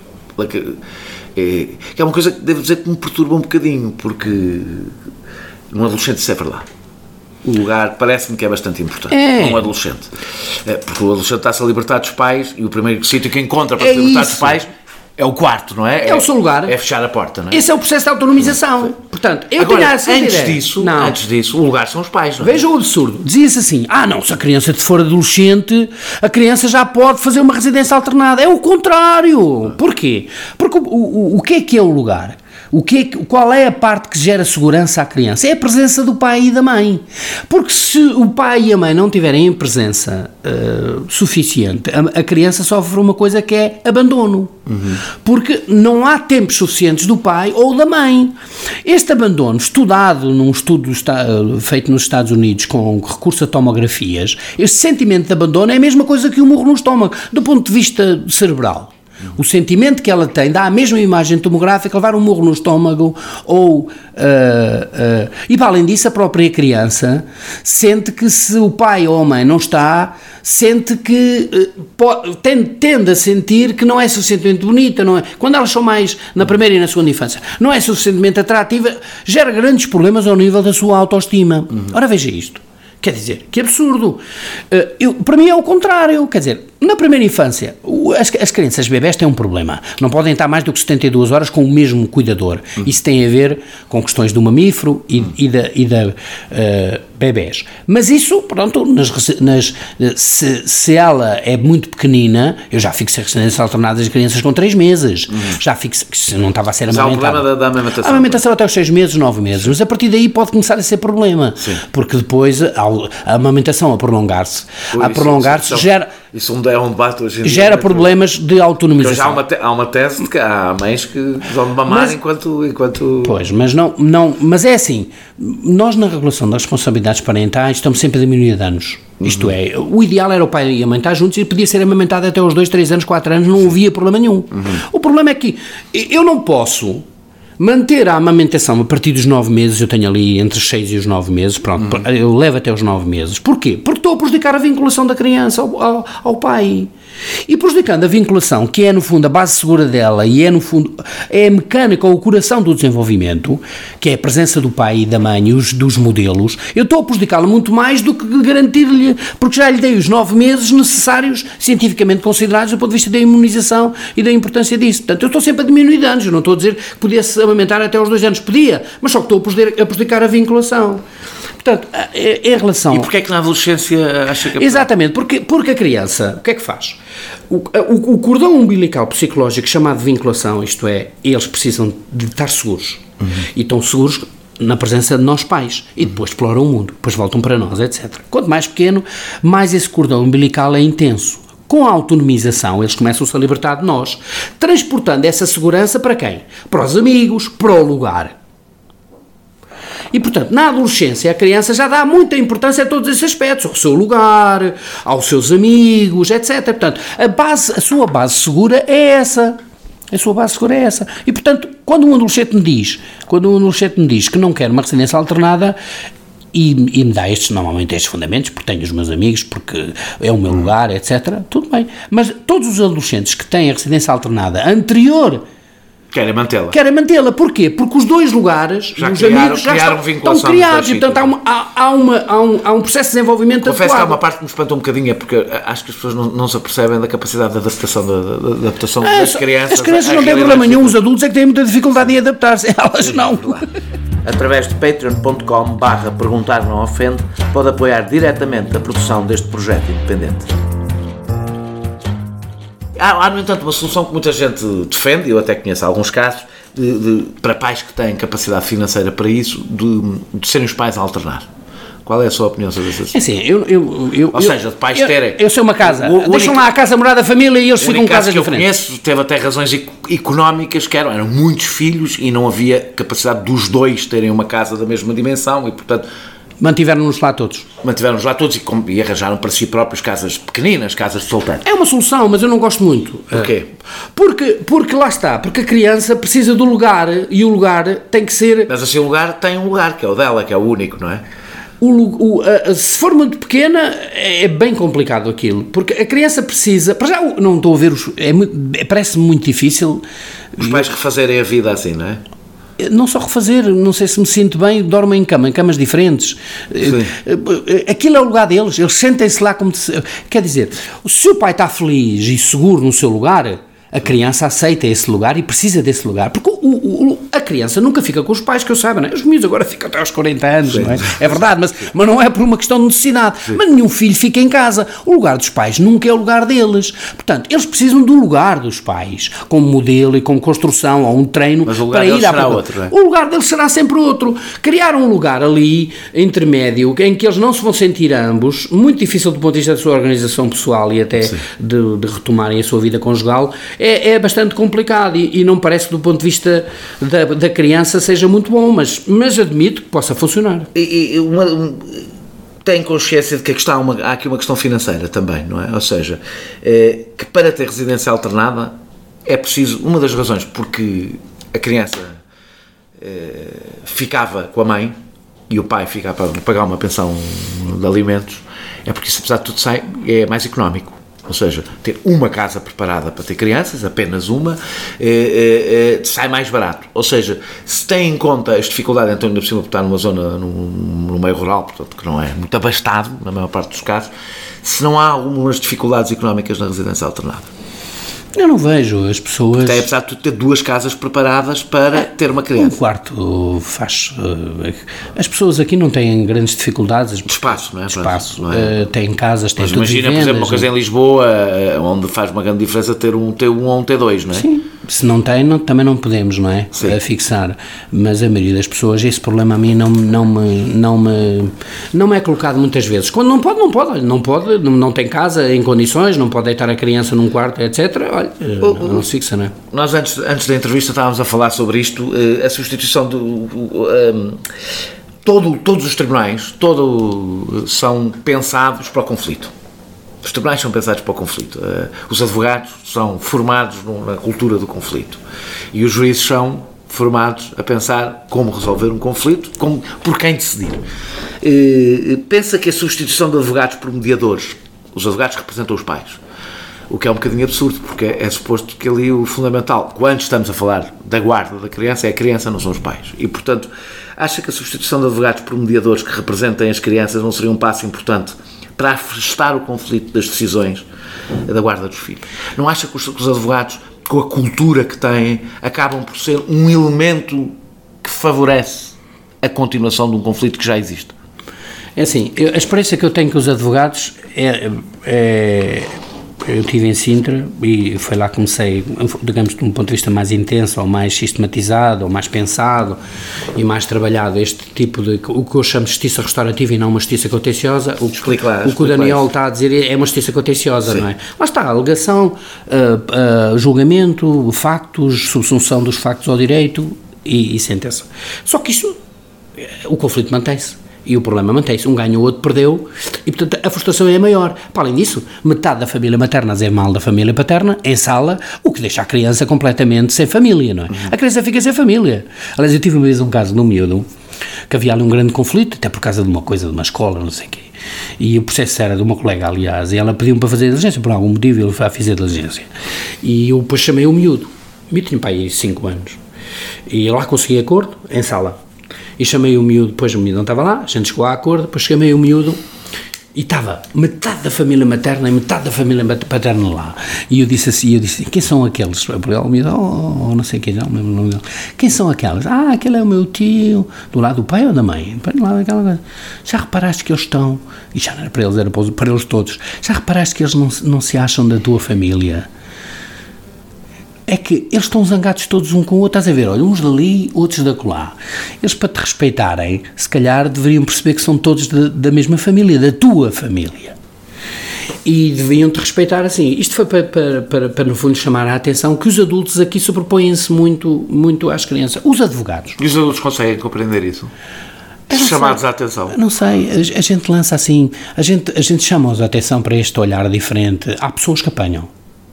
é, é uma coisa que devo dizer que me perturba um bocadinho, porque num adolescente isso é verdade. O lugar parece-me que é bastante importante é. num adolescente. Porque o adolescente está-se a libertar dos pais e o primeiro sítio que encontra para é se libertar isso. dos pais é o quarto, não é? É o seu lugar. É fechar a porta, não é? Esse é o processo de autonomização. Portanto, eu Agora, tinha essa antes ideia. disso, não. antes disso, o lugar são os pais, não é? Veja o absurdo. Dizia-se assim, ah não, se a criança for adolescente, a criança já pode fazer uma residência alternada. É o contrário. Porquê? Porque o, o, o que é que é o lugar? O que é, qual é a parte que gera segurança à criança? É a presença do pai e da mãe. Porque se o pai e a mãe não tiverem presença uh, suficiente, a, a criança sofre uma coisa que é abandono. Uhum. Porque não há tempos suficientes do pai ou da mãe. Este abandono, estudado num estudo uh, feito nos Estados Unidos com recurso a tomografias, este sentimento de abandono é a mesma coisa que o murro no estômago, do ponto de vista cerebral. O sentimento que ela tem dá a mesma imagem tomográfica, levar um murro no estômago ou... Uh, uh, e para além disso, a própria criança sente que se o pai ou a mãe não está, sente que... Uh, pode, tende, tende a sentir que não é suficientemente bonita, não é? Quando elas são mais na primeira e na segunda infância, não é suficientemente atrativa, gera grandes problemas ao nível da sua autoestima. Uhum. Ora, veja isto. Quer dizer, que absurdo. Uh, eu, para mim é o contrário. Quer dizer, na primeira infância, as, as crianças bebés têm um problema. Não podem estar mais do que setenta e duas horas com o mesmo cuidador. Hum. Isso tem a ver com questões do mamífero e, hum. e da, e da uh, bebés. Mas isso, pronto, nas, nas, se, se ela é muito pequenina, eu já fixei residências alternadas de crianças com três meses. Hum. Já fixei, se não estava a ser amamentada. Mas há o problema da, da amamentação. A amamentação até os seis meses, nove meses. Mas a partir daí pode começar a ser problema. Sim. Porque depois a amamentação a prolongar-se, a prolongar-se gera... Isso é um debate hoje em dia. Gera problemas de autonomização. Já há uma, te, há uma tese de que há mães que vão mamar mas, enquanto, enquanto... Pois, mas não, não... Mas é assim, nós na regulação das responsabilidades parentais estamos sempre a diminuir danos. Uhum. Isto é, o ideal era o pai e a mãe estar juntos e podia ser amamentado até aos dois, três anos, quatro anos, não havia problema nenhum. Uhum. O problema é que eu não posso... manter a amamentação a partir dos nove meses, eu tenho ali entre os seis e os nove meses, pronto, uhum. eu levo até os nove meses. Porquê? Porque estou a prejudicar a vinculação da criança ao, ao, ao pai. E prejudicando a vinculação, que é no fundo a base segura dela e é no fundo, é a mecânica ou o coração do desenvolvimento, que é a presença do pai e da mãe e os, dos modelos, eu estou a prejudicá-la muito mais do que garantir-lhe, porque já lhe dei os nove meses necessários, cientificamente considerados do ponto de vista da imunização e da importância disso. Portanto, eu estou sempre a diminuir danos, eu não estou a dizer que podia-se amamentar até aos dois anos, podia, mas só que estou a prejudicar a vinculação. Portanto, em relação... E porquê é que na adolescência acha que... Exatamente, porque, porque a criança, o que é que faz? O, o, o cordão umbilical psicológico chamado de vinculação, isto é, eles precisam de estar seguros. Uhum. E estão seguros na presença de nós pais. E depois exploram o mundo, depois voltam para nós, etcétera. Quanto mais pequeno, mais esse cordão umbilical é intenso. Com a autonomização, eles começam-se a libertar de nós, transportando essa segurança para quem? Para os amigos, para o lugar. E, portanto, na adolescência, a criança já dá muita importância a todos esses aspectos, ao seu lugar, aos seus amigos, etcétera. Portanto, a, base, a sua base segura é essa. A sua base segura é essa. E, portanto, quando um adolescente me diz, quando um adolescente me diz que não quer uma residência alternada, e, e me dá estes, normalmente estes fundamentos, porque tenho os meus amigos, porque é o meu lugar, etcétera, tudo bem. Mas todos os adolescentes que têm a residência alternada anterior querem mantê-la. Querem mantê-la. Porquê? Porque os dois lugares, já os criaram, amigos já criaram estão, estão criados. E, portanto, há, uma, há, há, uma, há, um, há um processo de desenvolvimento Confesso atuado. que há uma parte que me espanta um bocadinho, é porque acho que as pessoas não, não se apercebem da capacidade de adaptação, da, da, da adaptação ah, das crianças. As crianças não têm problema nenhum, os adultos é que têm muita dificuldade em adaptar-se. Elas não. Através de patreon ponto com barra perguntar não ofende, pode apoiar diretamente a produção deste projeto independente. há, há, no entanto, uma solução que muita gente defende, eu até conheço alguns casos, de, de, para pais que têm capacidade financeira para isso, de, de serem os pais a alternar. Qual é a sua opinião sobre isso? É assim, eu, eu, eu, Ou seja, de pais eu, terem... Eu sei uma casa, o, o deixam único, lá a casa morada da família e eles ficam com casas que diferentes. Eu conheço, teve até razões económicas, que eram, eram muitos filhos e não havia capacidade dos dois terem uma casa da mesma dimensão e, portanto... Mantiveram-nos lá todos. Mantiveram-nos lá todos e, e arranjaram para si próprios casas pequeninas, casas de solteiro. É uma solução, mas eu não gosto muito. Porquê? Porque, porque lá está, porque a criança precisa do lugar e o lugar tem que ser... Mas assim o lugar tem um lugar, que é o dela, que é o único, não é? O, o, a, se for muito pequena é bem complicado aquilo, porque a criança precisa, para já não estou a ver, os, é, é, parece-me muito difícil os pais refazerem a vida assim, não é? Não só refazer, não sei se me sinto bem, dormem em cama, em camas diferentes. Sim. Aquilo é o lugar deles, eles sentem-se lá como... Se, quer dizer, se o pai está feliz e seguro no seu lugar, a criança aceita esse lugar e precisa desse lugar, porque o, o, a criança nunca fica com os pais, que eu saiba, não é? Os miúdos agora ficam até aos quarenta anos, sim, não é? É verdade, mas, mas não é por uma questão de necessidade, sim. Mas nenhum filho fica em casa, o lugar dos pais nunca é o lugar deles, portanto, eles precisam do lugar dos pais, como modelo e como construção, ou um treino, mas o lugar para ir será à outro, é? O lugar deles será sempre outro, criar um lugar ali, intermédio, em que eles não se vão sentir ambos, muito difícil do ponto de vista da sua organização pessoal e até de, de retomarem a sua vida conjugal, é, é bastante complicado e, e não parece que do ponto de vista da, da criança seja muito bom, mas, mas admito que possa funcionar. E, e uma, um, tem consciência de que aqui há, uma, há aqui uma questão financeira também, não é? Ou seja, é, que para ter residência alternada é preciso, uma das razões porque a criança é, ficava com a mãe e o pai ficava para pagar uma pensão de alimentos, é porque isso, apesar de tudo, sai, é mais económico. Ou seja, ter uma casa preparada para ter crianças, apenas uma, é, é, é, sai mais barato. Ou seja, se tem em conta as dificuldades, então ainda por cima de estar numa zona, no, no meio rural, portanto, que não é muito abastado, na maior parte dos casos, se não há algumas dificuldades económicas na residência alternada. Eu não vejo as pessoas... Porque, apesar de ter duas casas preparadas para é, ter uma criança. Um quarto faz... As pessoas aqui não têm grandes dificuldades. De espaço, não é? Espaço. Não é? Uh, têm casas, têm mas tudo imagina, vendas, por exemplo, uma coisa em Lisboa, onde faz uma grande diferença ter um T um ou um T dois, não é? Sim. Se não tem, não, também não podemos, não é? A fixar. Mas a maioria das pessoas, esse problema a mim não, não, me, não, me, não me é colocado muitas vezes. Quando não pode, não pode. Não pode, não, não tem casa em condições, não pode deitar a criança num quarto, etcétera. Olha, o, não, não se fixa, não é? Nós, antes, antes da entrevista, estávamos a falar sobre isto, a substituição do... Um, todo, todos os tribunais todo, são pensados para o conflito. Os tribunais são pensados para o conflito. Uh, os advogados são formados na cultura do conflito. E os juízes são formados a pensar como resolver um conflito, como, por quem decidir. Uh, pensa que a substituição de advogados por mediadores, os advogados representam os pais, o que é um bocadinho absurdo, porque é, é suposto que ali o fundamental, quando estamos a falar da guarda da criança, é a criança, não são os pais. E, portanto, acha que a substituição de advogados por mediadores que representem as crianças não seria um passo importante para afastar o conflito das decisões da guarda dos filhos? Não acha que os, que os advogados, com a cultura que têm, acabam por ser um elemento que favorece a continuação de um conflito que já existe? É assim, eu, a experiência que eu tenho com os advogados é... é eu estive em Sintra e foi lá que comecei, digamos, de um ponto de vista mais intenso, ou mais sistematizado, ou mais pensado e mais trabalhado este tipo de, o que eu chamo de justiça restaurativa e não uma justiça contenciosa. O, lá, o que o Daniel está a dizer é uma justiça contenciosa, sim, não é? Lá está, alegação, uh, uh, julgamento, factos, subsunção dos factos ao direito e, e sentença. Só que isso, o conflito mantém-se. E o problema mantém-se, um ganha, o outro perdeu, e portanto a frustração é maior. Para além disso, metade da família materna dizer mal da família paterna em sala, o que deixa a criança completamente sem família, não é? Uhum. A criança fica sem família. Aliás, eu tive uma vez um caso no miúdo, que havia ali um grande conflito, até por causa de uma coisa, de uma escola, não sei o quê, e o processo era de uma colega, aliás, e ela pediu-me para fazer diligência, por algum motivo eu fui a fazer diligência, e eu depois chamei o miúdo, o miúdo tinha para aí cinco anos, e lá consegui acordo, em sala. E chamei o miúdo, depois o miúdo não estava lá, a gente chegou a acordo, depois chamei o miúdo e estava metade da família materna e metade da família paterna lá. E eu disse assim, eu disse, quem são aqueles? O miúdo, oh, oh, não sei quem, não me lembro o nome dele. Quem são aquelas? Ah, aquele é o meu tio, do lado do pai ou da mãe? Do lado daquela coisa. Já reparaste que eles estão, e já não era para eles, era para eles todos, já reparaste que eles não, não se acham da tua família? é que eles estão zangados todos um com o outro, estás a ver, olha, uns dali, outros da colá. Eles, para te respeitarem, se calhar deveriam perceber que são todos de, da mesma família, da tua família. E deviam-te respeitar assim. Isto foi para, para, para, para, no fundo, chamar a atenção que os adultos aqui sobrepõem-se muito, muito às crianças. Os advogados. E os adultos conseguem compreender isso? Chamados à atenção? Não sei, a, a gente lança assim, a gente, a gente chama-os a atenção para este olhar diferente. Há pessoas que apanham.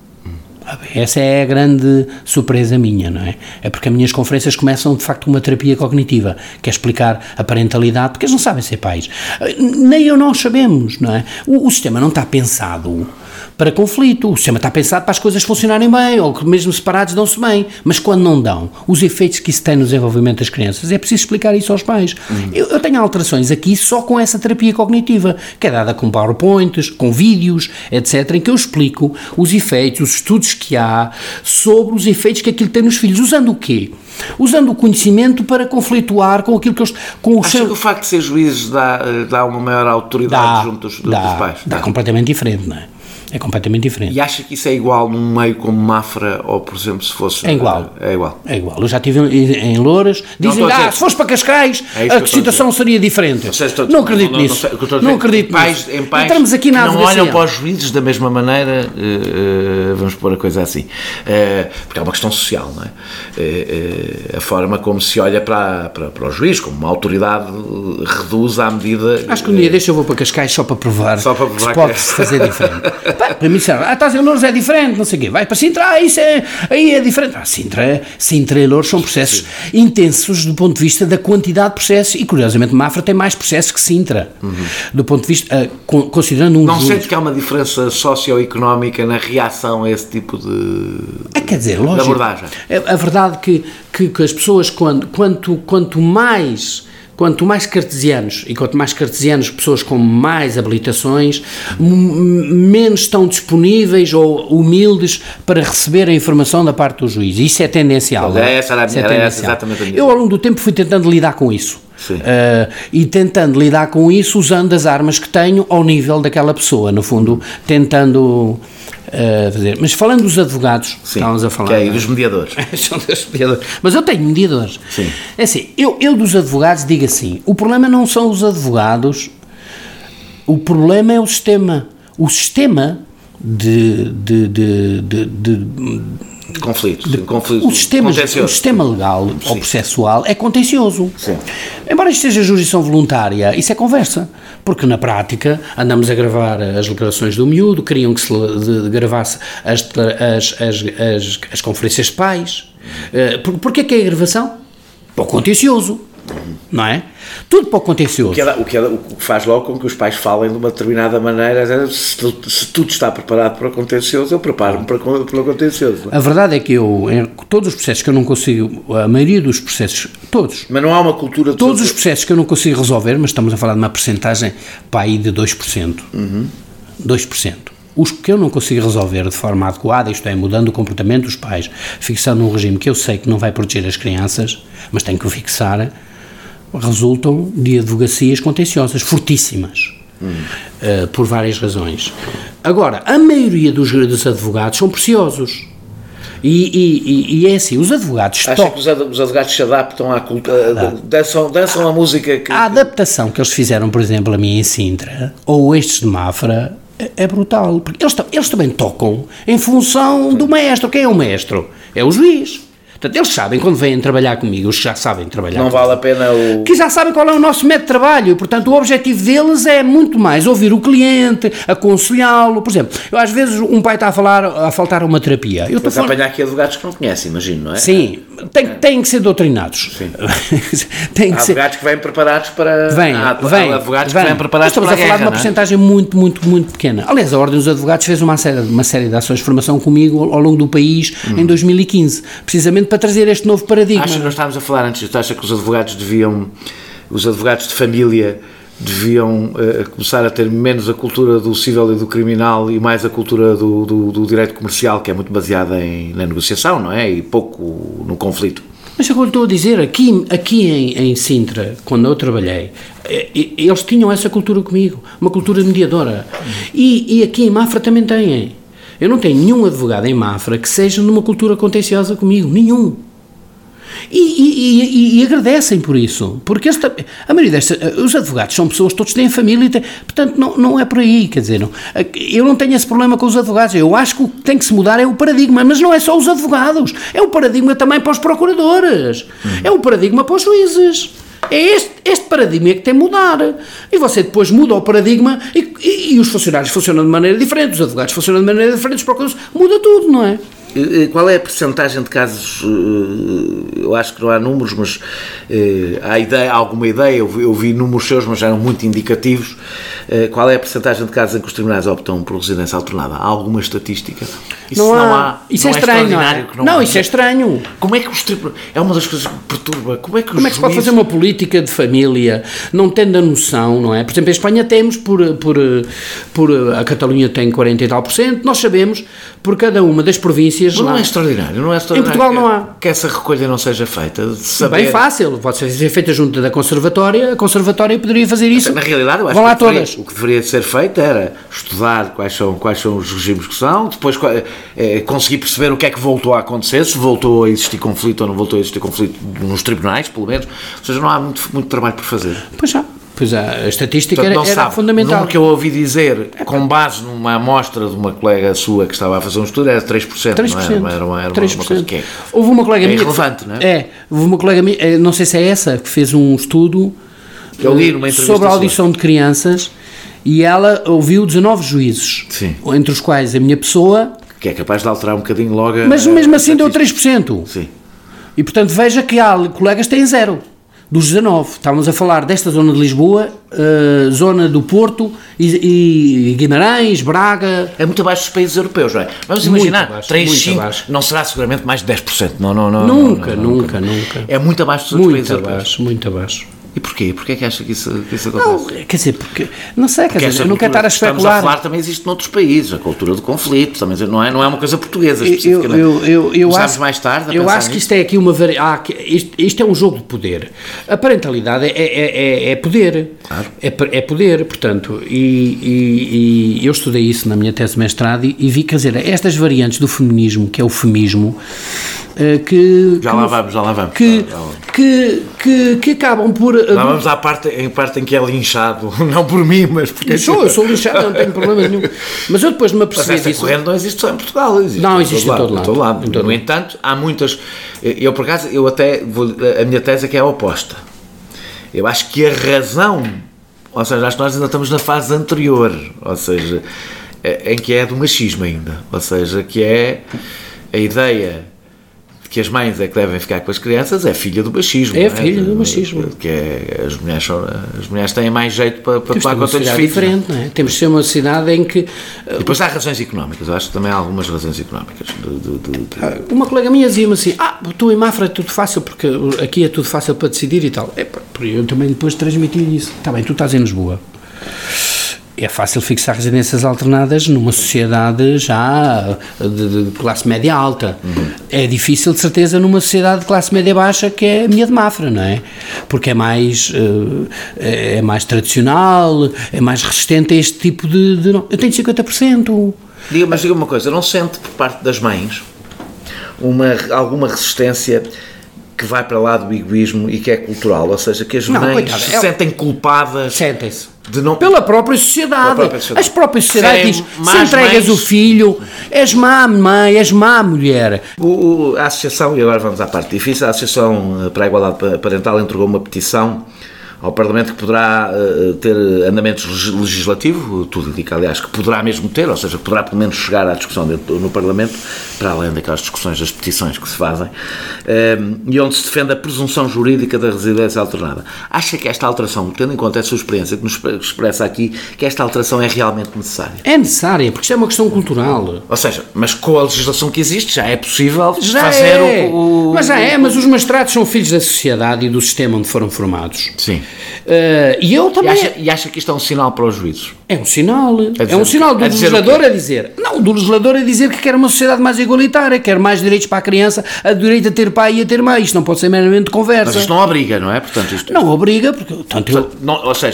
Essa é a grande surpresa minha, não é? É porque as minhas conferências começam, de facto, uma terapia cognitiva, que é explicar a parentalidade, porque eles não sabem ser pais. Nem eu nós sabemos, não é? O, o sistema não está pensado para conflito, o sistema está pensado para as coisas funcionarem bem, ou que mesmo separados dão-se bem, mas quando não dão, os efeitos que isso tem no desenvolvimento das crianças, é preciso explicar isso aos pais. Uhum. Eu, eu tenho alterações aqui só com essa terapia cognitiva, que é dada com PowerPoints, com vídeos, etcétera, em que eu explico os efeitos, os estudos que há sobre os efeitos que aquilo tem nos filhos, usando o quê? Usando o conhecimento para conflituar com aquilo que eu... Com o Acho seu... que o facto de ser juízes dá, dá uma maior autoridade dá, junto dos, dá, dos pais? Dá, dá completamente diferente, não é? É completamente diferente. E acha que isso é igual num meio como Mafra, ou por exemplo se fosse... É igual. É igual. É igual. Eu já estive em, em Louras, dizem, ah, dizer... se fosse para Cascais, é a situação seria diferente. Não, estou... não acredito não, nisso. Não, não, não acredito pais, nisso. Em pais Entramos aqui na não olham para os juízes da mesma maneira, uh, uh, vamos pôr a coisa assim, uh, porque é uma questão social, não é? Uh, uh, a forma como se olha para, para, para os juízes, como uma autoridade reduz à medida... Acho que um dia uh, deixa eu vou para Cascais só para provar, só para provar que pode-se que... fazer diferente. Pá, para mim, ah, estás em Louros é diferente, não sei o quê, vai para Sintra, ah, isso é, aí é diferente. Ah, Sintra, Sintra e Louros são processos Sim. intensos do ponto de vista da quantidade de processos, e curiosamente Mafra tem mais processos que Sintra, uhum. do ponto de vista, uh, considerando um... Não sente que há uma diferença socioeconómica na reação a esse tipo de, é, quer dizer, lógico, de abordagem? A, a verdade que, que, que as pessoas, quando, quanto, quanto mais... Quanto mais cartesianos, e quanto mais cartesianos, pessoas com mais habilitações, m- menos estão disponíveis ou humildes para receber a informação da parte do juiz. Isso é tendencial. É, essa era, é era essa exatamente a minha. Eu, ao longo do tempo, fui tentando lidar com isso. Uh, e tentando lidar com isso usando as armas que tenho ao nível daquela pessoa, no fundo, tentando... Uh, fazer. Mas falando dos advogados, Sim, estávamos a falar. Que é, e dos mediadores. São dos mediadores. Mas eu tenho mediadores. Sim. É assim, eu, eu dos advogados digo assim: o problema não são os advogados, o problema é o sistema. O sistema de. de, de, de, de, de conflitos. De, de conflitos o, sistema, o sistema legal Sim. ou processual é contencioso. Sim. Embora isto seja jurisdição voluntária, isso é conversa. Porque na prática andamos a gravar as declarações do miúdo, queriam que se de, de gravasse as, as, as, as, as conferências de pais. Uh, por, porquê que é a gravação? Para o contencioso. Não é? Tudo para o contencioso. O que, é, o, que é, o que faz logo com que os pais falem de uma determinada maneira. Se, se tudo está preparado para o contencioso, eu preparo-me para, para o contencioso. A verdade é que eu, em todos os processos que eu não consigo, a maioria dos processos, todos. Mas não há uma cultura de todos todo... os processos que eu não consigo resolver, mas estamos a falar de uma percentagem para aí de dois por cento. Uhum. dois por cento. Os que eu não consigo resolver de forma adequada, isto é, mudando o comportamento dos pais, fixando um regime que eu sei que não vai proteger as crianças, mas tenho que o fixar, resultam de advogacias contenciosas fortíssimas, hum. uh, por várias razões. Agora, a maioria dos, dos advogados são preciosos. E, e, e é assim, os advogados... Acha to- que os advogados se adaptam à cultura, dançam, dançam a música que... A adaptação que eles fizeram, por exemplo, a mim em Sintra, ou estes de Mafra, é, é brutal, porque eles, eles também tocam em função do maestro. Quem é o maestro? É o juiz. Portanto, eles sabem, quando vêm trabalhar comigo, eles já sabem trabalhar Não comigo, vale a pena o... que já sabem qual é o nosso método de trabalho, portanto, o objetivo deles é muito mais ouvir o cliente, aconselhá-lo. Por exemplo, eu às vezes um pai está a falar, a faltar uma terapia. Eu Mas falando... apanhar aqui advogados que não conhecem, imagino, não é? Sim, tem, têm que ser doutrinados. Sim. Tem há que ser... advogados que vêm preparados para... Vem, há, vem, há advogados vem. que vêm preparados Estamos para a a falar guerra, de uma porcentagem muito, muito, muito pequena. Aliás, a Ordem dos Advogados fez uma série, uma série de ações de formação comigo ao longo do país hum. em dois mil e quinze, precisamente para trazer este novo paradigma. Acha que nós estávamos a falar antes, tu acha que os advogados deviam, os advogados de família deviam uh, começar a ter menos a cultura do civil e do criminal e mais a cultura do, do, do direito comercial, que é muito baseada em, na negociação, não é? E pouco no conflito. Mas é o que eu estou a dizer, aqui, aqui em, em Sintra, quando eu trabalhei, eles tinham essa cultura comigo, uma cultura mediadora. E, e aqui em Mafra também têm. Eu não tenho nenhum advogado em Mafra que seja numa cultura contenciosa comigo, nenhum. E, e, e, e agradecem por isso, porque esta, a maioria destes, os advogados são pessoas, todos têm família, têm, portanto não, não é por aí, quer dizer, não, eu não tenho esse problema com os advogados, eu acho que o que tem que se mudar é o paradigma, mas não é só os advogados, é um paradigma também para os procuradores, uhum. é um paradigma para os juízes. É este, este paradigma que tem que mudar. E você depois muda o paradigma e, e, e os funcionários funcionam de maneira diferente, os advogados funcionam de maneira diferente, os procuradores, muda tudo, não é? Qual é a percentagem de casos, eu acho que não há números, mas há, ideia, há alguma ideia, eu vi, eu vi números seus, mas já eram muito indicativos, qual é a percentagem de casos em que os tribunais optam por residência alternada? Há alguma estatística? Isso não há, não há, isso não é estranho, não é? Não, não isso é estranho. Como é que os tribunais, é uma das coisas que me perturba, como é que os Como é que se pode fazer uma política de família, não tendo a noção, não é? Por exemplo, em Espanha temos, por, por, por a Catalunha tem quarenta e tal por cento, nós sabemos, por cada uma das províncias. Mas não é extraordinário, não é extraordinário. Em Portugal que, não há. Que essa recolha não seja feita. De saber... Bem fácil, pode ser feita junto da Conservatória, a Conservatória poderia fazer isso. Na realidade, eu acho Vão lá que o que, todas. Deveria, o que deveria ser feito era estudar quais são, quais são os regimes que são, depois é, conseguir perceber o que é que voltou a acontecer, se voltou a existir conflito ou não voltou a existir conflito nos tribunais, pelo menos. Ou seja, não há muito, muito trabalho por fazer. Pois já. Pois a estatística Portanto, era, era fundamental. O número que eu ouvi dizer, com base numa amostra de uma colega sua que estava a fazer um estudo, era três por cento, três por cento, não era? Era uma, era três por cento. Uma coisa que é, houve uma colega é minha irrelevante, não é? É, houve uma colega minha, não sei se é essa, que fez um estudo eu li numa entrevista sobre a audição sua. de crianças e ela ouviu dezanove juízes, Sim. entre os quais a minha pessoa... Que é capaz de alterar um bocadinho logo a... Mas mesmo assim deu três por cento. Sim. E portanto veja que há colegas que têm zero. Dos dezanove, estávamos a falar desta zona de Lisboa, uh, zona do Porto e, e Guimarães, Braga... É muito abaixo dos países europeus, não é? Vamos muito imaginar, abaixo, três, cinco, abaixo. Não será seguramente mais de dez por cento, não, não, não. Nunca, não, não, nunca, não. nunca. É muito abaixo dos outros muito países abaixo, europeus. Muito abaixo. E porquê? Porquê é que acha que isso, que isso acontece? Não, quer dizer, porque... Não sei, quer porque dizer, eu não quero estar a especular... Estamos a falar também existe noutros países, a cultura do conflito, também não é, não é uma coisa portuguesa especificamente. Eu, eu, eu, eu acho, mais tarde eu acho que isto é aqui uma... Vari... Ah, isto, isto é um jogo de poder. A parentalidade é, é, é, é poder. Claro. É, é poder, portanto, e, e, e eu estudei isso na minha tese de mestrado e, e vi, quer dizer, estas variantes do feminismo, que é o femismo, que... Já que, lá vamos, já lá vamos. Que, já, já vamos. que, que, que acabam por... Já vamos à parte, em parte em que é linchado, não por mim, mas porque... Eu sou, eu sou linchado, não tenho problema nenhum. Mas eu depois me apercebi disso... Mas esta corrente não existe só em Portugal, existe não, existe em todo lado. Em todo lado. No lado. entanto, há muitas... Eu, por acaso, eu até... Vou, a minha tese é que é a oposta. Eu acho que a razão... Ou seja, acho que nós ainda estamos na fase anterior, ou seja, em que é do machismo ainda. Ou seja, que é a ideia... que as mães é que devem ficar com as crianças, é filha do machismo. É não é? filha do machismo. Que é, as, mulheres são, as mulheres têm mais jeito para, para tomar conta dos filhos. Diferente, não é? Temos de ser uma sociedade em que... E depois há razões económicas, eu acho que também há algumas razões económicas. De, de, de, de... Uma colega minha dizia-me assim, ah, tu em Mafra é tudo fácil, porque aqui é tudo fácil para decidir e tal. É, eu também depois transmiti isso. Está bem, tu estás em Lisboa. É fácil fixar residências alternadas numa sociedade já de, de classe média alta. Uhum. É difícil, de certeza, numa sociedade de classe média baixa, que é a minha de Mafra, não é? Porque é mais, é mais tradicional, é mais resistente a este tipo de... de eu tenho cinquenta por cento. Diga, mas diga uma coisa, não sente por parte das mães uma, alguma resistência que vai para lá do egoísmo e que é cultural? Ou seja, que as não, mães coitada, se é... sentem culpadas... Sentem-se. Não... Pela própria sociedade. Pela própria sociedade. As próprias sociedades dizem, se entregas mães... o filho, és má mãe, és má mulher. O, o, a Associação, e agora vamos à parte difícil, a Associação para a Igualdade Parental entregou uma petição ao Parlamento que poderá uh, ter andamentos legislativo, tudo indica, aliás, que poderá mesmo ter, ou seja, que poderá pelo menos chegar à discussão dentro, no Parlamento, para além daquelas discussões das petições que se fazem, uh, e onde se defende a presunção jurídica da residência alternada. Acha que esta alteração, tendo em conta a sua experiência, que nos expressa aqui, que esta alteração é realmente necessária? É necessária, porque isto é uma questão cultural. Ou seja, mas com a legislação que existe já é possível já fazer é. o, o... Mas já é, mas os magistrados são filhos da sociedade e do sistema onde foram formados. Sim. Uh, e eu também... E acha, e acha que isto é um sinal para os juízes? É um sinal. É, é um sinal do é dizer legislador a dizer... Não, do legislador a dizer que quer uma sociedade mais igualitária, quer mais direitos para a criança, a direito a ter pai e a ter mãe. Isto não pode ser meramente conversa. Mas isto não obriga, não é? Portanto, isto... Não obriga, porque... Tanto Portanto, eu... não, ou seja,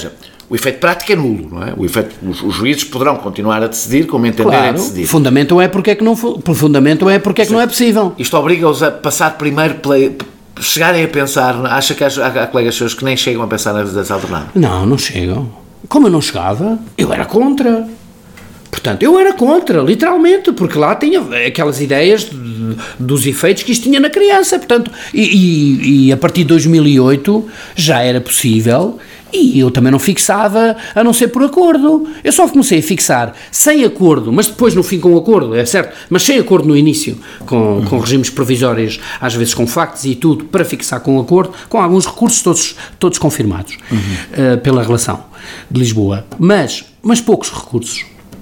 O efeito prático é nulo, não é? O efeito, os, os juízes poderão continuar a decidir como entenderem claro, decidir. Fundamentam é porque é que não, fundamentam é porque é que não é possível. Isto obriga-os a passar primeiro pela... chegarem a pensar, acha que há, há colegas seus que nem chegam a pensar na residência alternada? Não, não chegam. Como eu não chegava, eu era contra. Portanto, eu era contra, literalmente, porque lá tinha aquelas ideias de, dos efeitos que isto tinha na criança, portanto, e, e, e a partir de dois mil e oito já era possível, e eu também não fixava a não ser por acordo. Eu só comecei a fixar sem acordo, mas depois no fim com acordo, é certo, mas sem acordo no início, com, com regimes provisórios, às vezes com factos e tudo, para fixar com acordo, com alguns recursos todos, todos confirmados uhum. uh, pela relação de Lisboa, mas, mas poucos recursos.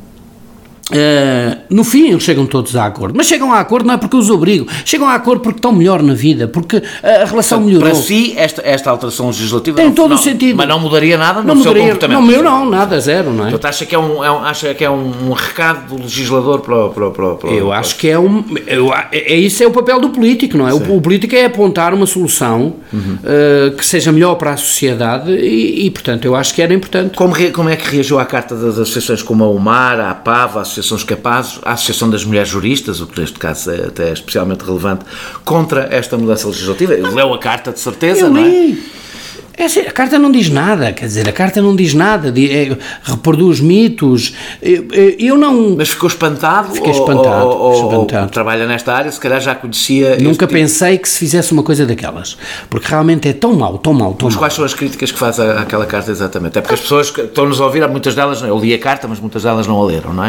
Uh, no fim eles chegam todos a acordo, mas chegam a acordo não é porque os obrigo, chegam a acordo porque estão melhor na vida, porque a relação Portanto, melhorou. Para si esta, esta alteração legislativa tem não, todo não, o sentido, mas não mudaria nada no não seu mudaria, comportamento. Não, meu não, nada, zero, não é? Portanto, acha que é um, é um, acha que é um, um recado do legislador para, para, para, para eu acho que é um eu, é, isso é o papel do político, não é? O, o político é apontar uma solução uhum. uh, que seja melhor para a sociedade e, e portanto eu acho que era importante. Como, re, como é que reagiu à carta das associações como a UMAR, a APAV, a Associações Capazes, a Associação das Mulheres Juristas, o que neste caso é até especialmente relevante, contra esta mudança legislativa? Ele leu a carta de certeza, eu não é? Li. É assim, a carta não diz nada, quer dizer, a carta não diz nada, é, reproduz mitos, eu, eu não... Mas ficou espantado? Fiquei espantado, ou, ou, espantado. Ou trabalha nesta área, se calhar já conhecia... Nunca pensei que se fizesse uma coisa daquelas, porque realmente é tão mau, tão mau, tão mas mau. Quais são as críticas que faz àquela carta exatamente? É porque as pessoas que estão-nos a ouvir, muitas delas, eu li a carta, mas muitas delas não a leram, não é?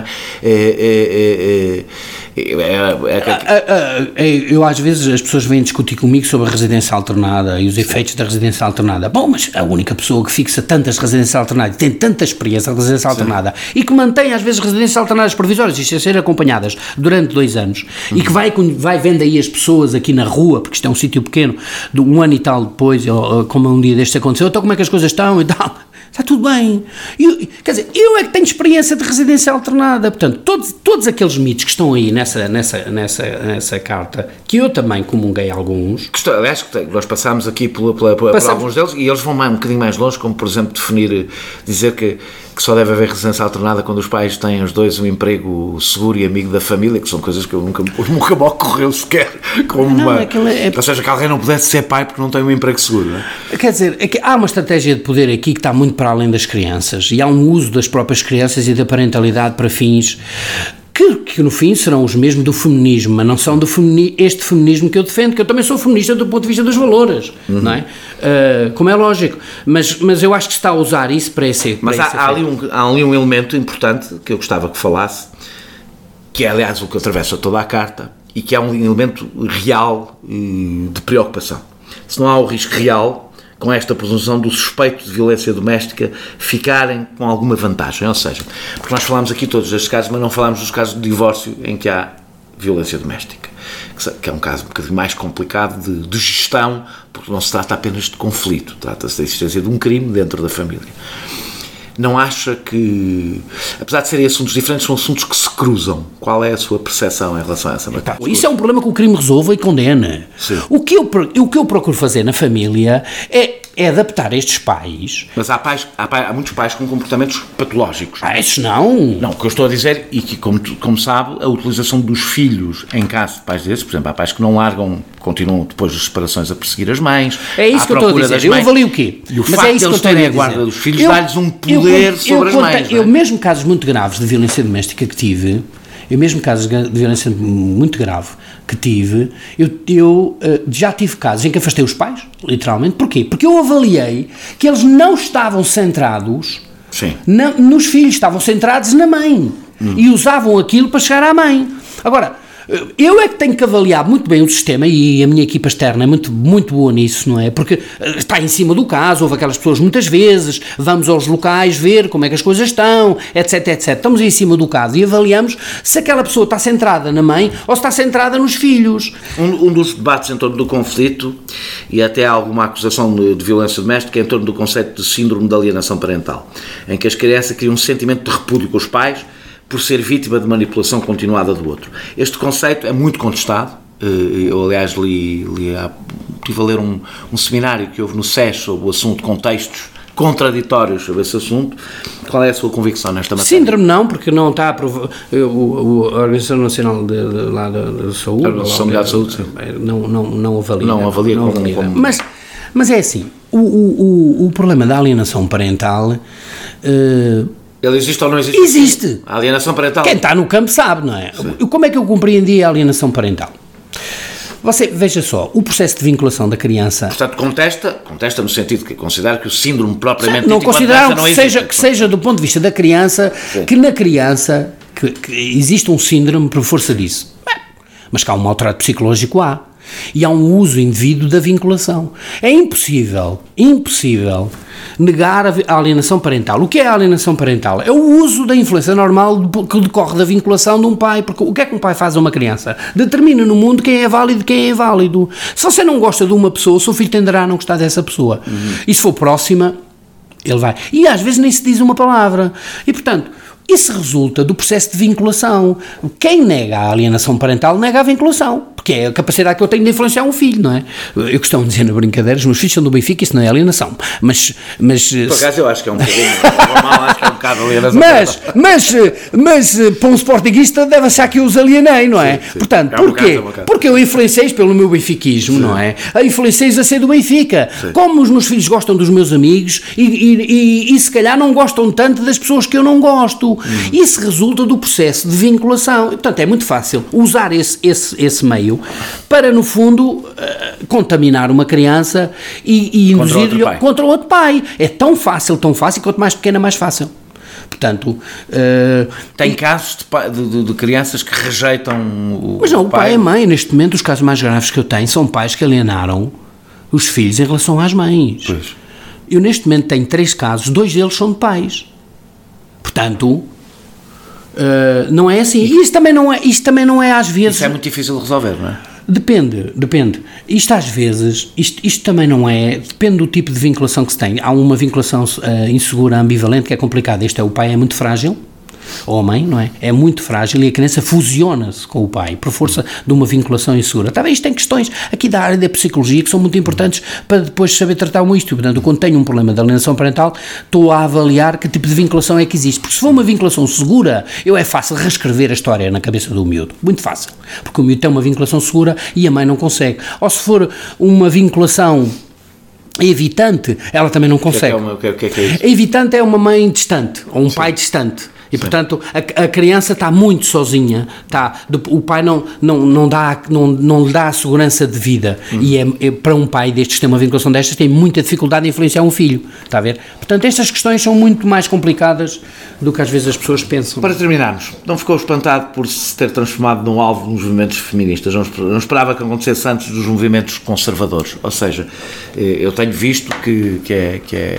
É, é, é, é, é, é, eu às vezes as pessoas vêm discutir comigo sobre a residência alternada e os efeitos da residência alternada. Bom, mas a única pessoa que fixa tantas residências alternadas, tem tanta experiência de residência alternada Sim. e que mantém às vezes residências alternadas provisórias e sem ser acompanhadas durante dois anos uhum. e que vai, vai vendo aí as pessoas aqui na rua, porque isto é um sítio pequeno, de um ano e tal depois, como um dia destes aconteceu, então como é que as coisas estão e tal... Está tudo bem. Eu, quer dizer, eu é que tenho experiência de residência alternada. Portanto, todos, todos aqueles mitos que estão aí nessa, nessa, nessa, nessa carta, que eu também comunguei alguns... Que, aliás, nós passámos aqui pela, pela, pela, passámos. por alguns deles e eles vão mais, um bocadinho mais longe, como, por exemplo, definir, dizer que, que só deve haver residência alternada quando os pais têm os dois um emprego seguro e amigo da família, que são coisas que eu nunca, nunca me ocorreu sequer. Como não, uma, é... Ou seja, que alguém não pudesse ser pai porque não tem um emprego seguro. Não é? Quer dizer, é que há uma estratégia de poder aqui que está muito para além das crianças e há um uso das próprias crianças e da parentalidade para fins que, que no fim serão os mesmos do feminismo, mas não são do femini, este feminismo que eu defendo, que eu também sou feminista do ponto de vista dos valores, uhum. não é? Uh, como é lógico, mas, mas eu acho que está a usar isso para esse Mas para há, esse há, ali um, há ali um elemento importante que eu gostava que falasse, que é aliás o que atravessa toda a carta e que é um elemento real de preocupação. Se não há o risco real com esta presunção do suspeito de violência doméstica ficarem com alguma vantagem, ou seja, porque nós falámos aqui todos destes casos, mas não falámos dos casos de divórcio em que há violência doméstica, que é um caso um bocadinho mais complicado de, de gestão, porque não se trata apenas de conflito, trata-se da existência de um crime dentro da família. Não acha que, apesar de serem assuntos diferentes, são assuntos que se cruzam? Qual é a sua percepção em relação a essa matéria? Isso é um problema que o crime resolve e condena. O que, eu, o que eu procuro fazer na família é, é adaptar estes pais... Mas há, pais, há, pais, há muitos pais com comportamentos patológicos. Ah, esses não? Não, o que eu estou a dizer, e que, como, como sabe, a utilização dos filhos em caso de pais desses, por exemplo, há pais que não largam, continuam depois das separações a perseguir as mães. É isso que eu estou a dizer. Eu avalio o quê? E o Mas facto é isso de eles que eu terem a guarda dos filhos dá-lhes um poder eu, sobre eu, as mães. Eu, mesmo casos muito graves de violência doméstica que tive, eu mesmo casos de violência muito grave que tive, eu, eu uh, já tive casos em que afastei os pais, literalmente. Porquê? Porque eu avaliei que eles não estavam centrados na, nos filhos, estavam centrados na mãe. Hum. E usavam aquilo para chegar à mãe. Agora, eu é que tenho que avaliar muito bem o sistema e a minha equipa externa é muito, muito boa nisso, não é? Porque está em cima do caso, houve aquelas pessoas muitas vezes, vamos aos locais ver como é que as coisas estão, etc, etcétera. Estamos em cima do caso e avaliamos se aquela pessoa está centrada na mãe ou se está centrada nos filhos. Um, um dos debates em torno do conflito, e até há alguma acusação de, de violência doméstica, é em torno do conceito de síndrome de alienação parental, em que as crianças criam um sentimento de repúdio com os pais por ser vítima de manipulação continuada do outro. Este conceito é muito contestado. Eu, aliás, li, li estive a ler um, um seminário que houve no S E S sobre o assunto Contextos contraditórios sobre esse assunto. Qual é a sua convicção nesta matéria? Síndrome não, porque não está aprovado. A Organização Nacional de, de, lá de, de Saúde, a Organização Mundial de Saúde, sim. Não, não, não avalia. Não avalia, não como, avalia. como... Mas, mas é assim, o, o, o, o problema da alienação parental... Uh, Ele existe ou não existe? Existe. A alienação parental. Quem está no campo sabe, não é? Sim. Como é que eu compreendi a alienação parental? Você, veja só, o processo de vinculação da criança... Portanto, contesta, contesta no sentido que considera que o síndrome propriamente... Não considerar não que, existe. seja, que seja do ponto de vista da criança, Sim. que na criança que, que existe um síndrome por força disso. Bem, mas que há um maltrato psicológico, há. E há um uso indevido da vinculação. É impossível, impossível negar a alienação parental. O que é a alienação parental? É o uso da influência normal que decorre da vinculação de um pai. Porque o que é que um pai faz a uma criança? Determina no mundo quem é válido e quem é inválido. Se você não gosta de uma pessoa, o seu filho tenderá a não gostar dessa pessoa. Uhum. E se for próxima, ele vai. E às vezes nem se diz uma palavra. E portanto... Isso resulta do processo de vinculação. Quem nega a alienação parental nega a vinculação, porque é a capacidade que eu tenho de influenciar um filho, não é? Eu costumo dizer na brincadeira, os meus filhos são do Benfica, isso não é alienação. Mas... mas por acaso eu acho que é um bocadinho, mal, acho que é um bocado alienação mas, mas, mas, para um sportinguista deve achar que eu os alienei, não é? Sim, sim. Portanto, é um porquê? Bocado, é um bocado. Porque eu influenciei pelo meu benfiquismo, sim. não é? Influenciei-os a ser do Benfica. Sim. Como os meus filhos gostam dos meus amigos e, e, e, e se calhar não gostam tanto das pessoas que eu não gosto. Hum. Isso resulta do processo de vinculação. Portanto, é muito fácil usar esse, esse, esse meio para, no fundo, uh, contaminar uma criança e, e induzir-lhe contra o outro pai. É tão fácil, tão fácil, quanto mais pequena, mais fácil. Portanto... Uh, Tem e, casos de, de, de crianças que rejeitam o Mas não, o pai, pai e a mãe. Neste momento, os casos mais graves que eu tenho são pais que alienaram os filhos em relação às mães. Pois. Eu, neste momento, tenho três casos, dois deles são de pais. Portanto... Uh, não é assim. Isto também não é, isto também não é às vezes... Isso é muito difícil de resolver, não é? Depende, depende. Isto às vezes, isto, isto também não é... Depende do tipo de vinculação que se tem. Há uma vinculação uh, insegura, ambivalente, que é complicada. Este é o pai é muito frágil, ou a mãe, não é? É muito frágil e a criança fusiona-se com o pai por força de uma vinculação insegura. Talvez isto tem questões aqui da área da psicologia que são muito importantes para depois saber tratar um isto. Portanto, quando tenho um problema de alienação parental, estou a avaliar que tipo de vinculação é que existe. Porque se for uma vinculação segura, eu é fácil reescrever a história na cabeça do miúdo. Muito fácil. Porque o miúdo tem uma vinculação segura e a mãe não consegue. Ou se for uma vinculação evitante, ela também não consegue. O que é que é, o que é, que é isso? A evitante é uma mãe distante, ou um Sim. pai distante. E, Sim. portanto, a, a criança está muito sozinha, está, o pai não, não, não, dá, não, não lhe dá a segurança de vida. Hum. E é, é, para um pai destes que tem uma vinculação destas, tem muita dificuldade em influenciar um filho. Está a ver? Portanto, estas questões são muito mais complicadas do que às vezes as pessoas pensam. Para terminarmos, não ficou espantado por se ter transformado num alvo nos movimentos feministas? Não, não esperava que acontecesse antes dos movimentos conservadores? Ou seja, eu tenho visto que, que é... Que é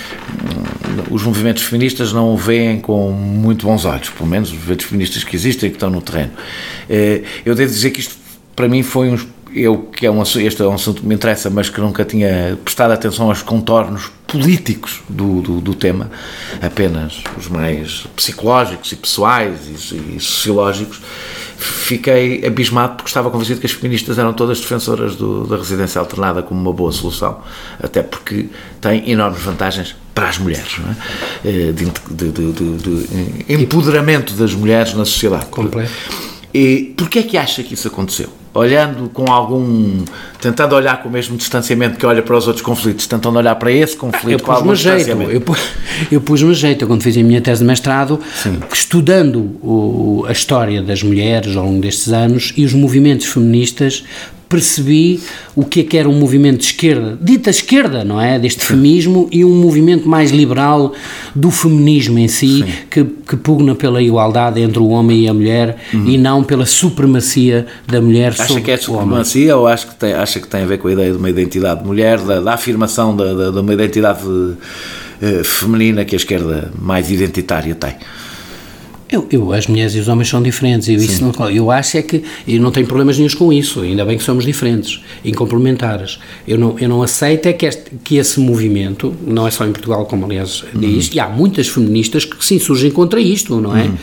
os movimentos feministas não o veem com muito bons olhos, pelo menos os movimentos feministas que existem e que estão no terreno. Eu devo dizer que isto, para mim, foi um... Eu, que é um, este é um assunto que me interessa, mas que nunca tinha prestado atenção aos contornos políticos do, do, do tema, apenas os mais psicológicos e pessoais e, e sociológicos, fiquei abismado porque estava convencido que as feministas eram todas defensoras do, da residência alternada como uma boa solução, até porque tem enormes vantagens para as mulheres, não é? de, de, de, de, de empoderamento das mulheres na sociedade. Completo. E porquê é que acha que isso aconteceu? Olhando com algum... Tentando olhar com o mesmo distanciamento que olha para os outros conflitos, tentando olhar para esse conflito com algum distanciamento. Eu, eu pus-me jeito, eu, quando fiz a minha tese de mestrado, Sim. estudando o, a história das mulheres ao longo destes anos e os movimentos feministas, percebi o que é que era um movimento de esquerda, dita esquerda, não é? Deste feminismo, e um movimento mais liberal do feminismo em si, que, que pugna pela igualdade entre o homem e a mulher, uhum. e não pela supremacia da mulher acha sobre que é supremacia ou acha que, tem, acha que tem a ver com a ideia de uma identidade de mulher, da, da afirmação de, de, de uma identidade uh, feminina que a esquerda mais identitária tem? Eu, eu, as mulheres e os homens são diferentes, eu, isso não, eu acho é que, eu não tenho problemas nenhums com isso, ainda bem que somos diferentes, incomplementares. Eu não, eu não aceito é que, este, que esse movimento, não é só em Portugal, como aliás diz, uhum. e há muitas feministas que sim surgem contra isto, não é? Uhum.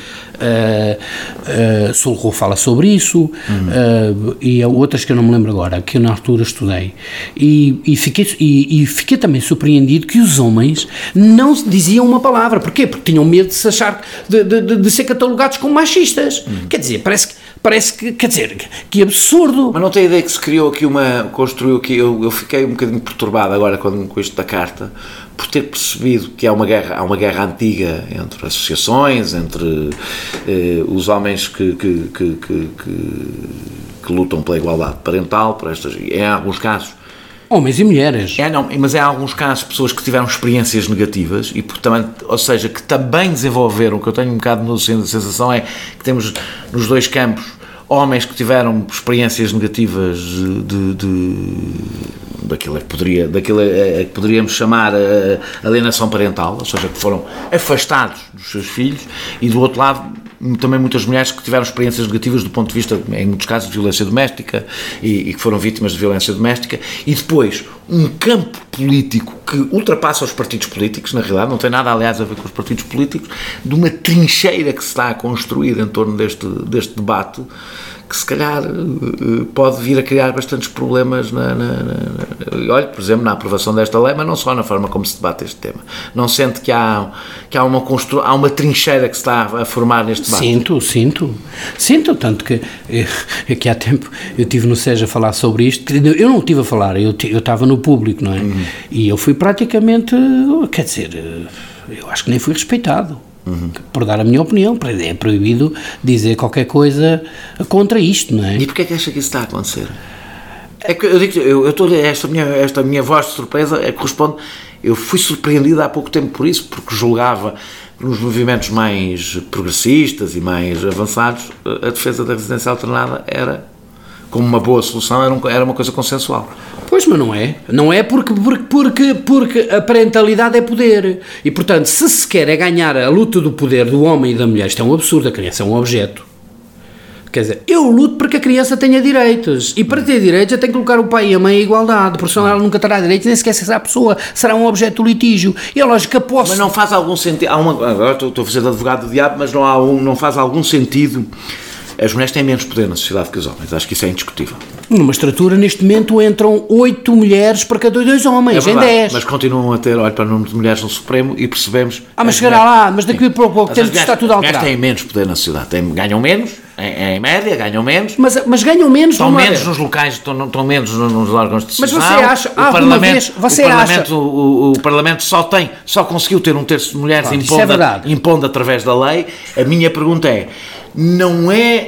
Uh, uh, Solro fala sobre isso, uhum. uh, e há outras que eu não me lembro agora, que eu na altura estudei, e, e, fiquei, e, e fiquei também surpreendido que os homens não diziam uma palavra. Porquê? Porque tinham medo de se achar, de, de, de, de ser catalogados como machistas. Uhum. Quer dizer, parece que, parece que, quer dizer, que absurdo. Mas não tem ideia que se criou aqui uma, construiu aqui, eu, eu fiquei um bocadinho perturbado agora com, com isto da carta, por ter percebido que há uma guerra, há uma guerra antiga entre associações, entre eh, os homens que, que, que, que, que, que lutam pela igualdade parental, por estas, em alguns casos, homens e mulheres. É, não, mas em alguns casos pessoas que tiveram experiências negativas e, portanto, ou seja, que também desenvolveram, o que eu tenho um bocado no centro da sensação é que temos nos dois campos homens que tiveram experiências negativas de, de daquilo que poderia, daquilo que poderíamos chamar a alienação parental, ou seja, que foram afastados dos seus filhos, e do outro lado também muitas mulheres que tiveram experiências negativas do ponto de vista, em muitos casos, de violência doméstica e, e que foram vítimas de violência doméstica, e depois um campo político que ultrapassa os partidos políticos, na realidade não tem nada aliás a ver com os partidos políticos, de uma trincheira que se está a construir em torno deste, deste debate, que se calhar pode vir a criar bastantes problemas na, na, na, olha, por exemplo, na aprovação desta lei, mas não só na forma como se debate este tema. Não sente que há, que há, uma, constru, há uma trincheira que se está a formar neste debate? Sinto, sinto. Sinto, tanto que, que há tempo eu estive no SES a falar sobre isto, eu não estive a falar, eu, eu estava no público, não é? Uhum. E eu fui praticamente, quer dizer, eu acho que nem fui respeitado. Uhum. Por dar a minha opinião, é proibido dizer qualquer coisa contra isto, não é? E porquê é que acha que isso está a acontecer? É que eu digo, eu estou esta minha esta minha voz de surpresa é que corresponde. Eu fui surpreendido há pouco tempo por isso, porque julgava que nos movimentos mais progressistas e mais avançados a defesa da residência alternada era, como uma boa solução, era, um, era uma coisa consensual. Pois, mas não é. Não é porque, porque, porque, porque a parentalidade é poder. E, portanto, se se quer é ganhar a luta do poder do homem e da mulher, isto é um absurdo, a criança é um objeto. Quer dizer, eu luto para que a criança tenha direitos. E para ter direitos eu tenho que colocar o pai e a mãe em igualdade, porque senão ela nunca terá direitos, nem sequer será a pessoa, será um objeto do litígio. E é lógico que posso... Mas não faz algum sentido... Há uma, agora estou, estou a fazer de advogado do diabo, mas não, há um, não faz algum sentido... As mulheres têm menos poder na sociedade que os homens, acho que isso é indiscutível. Numa estrutura, neste momento, entram oito mulheres para cada dois homens, é verdade, em dez. Mas continuam a ter, olha para o número de mulheres no Supremo e percebemos... Ah, mas chegará mulheres, lá, mas daqui a pouco temos de estar tudo alterado. As mulheres têm menos poder na sociedade, têm, ganham menos, em, em média, ganham menos. Mas, mas ganham menos... Estão menos nos locais, estão, estão menos nos órgãos de decisão. Mas você acha, o Parlamento, vez, você o, Parlamento acha... o, o Parlamento só tem, só conseguiu ter um terço de mulheres claro, impondo, é impondo através da lei. A minha pergunta é, não é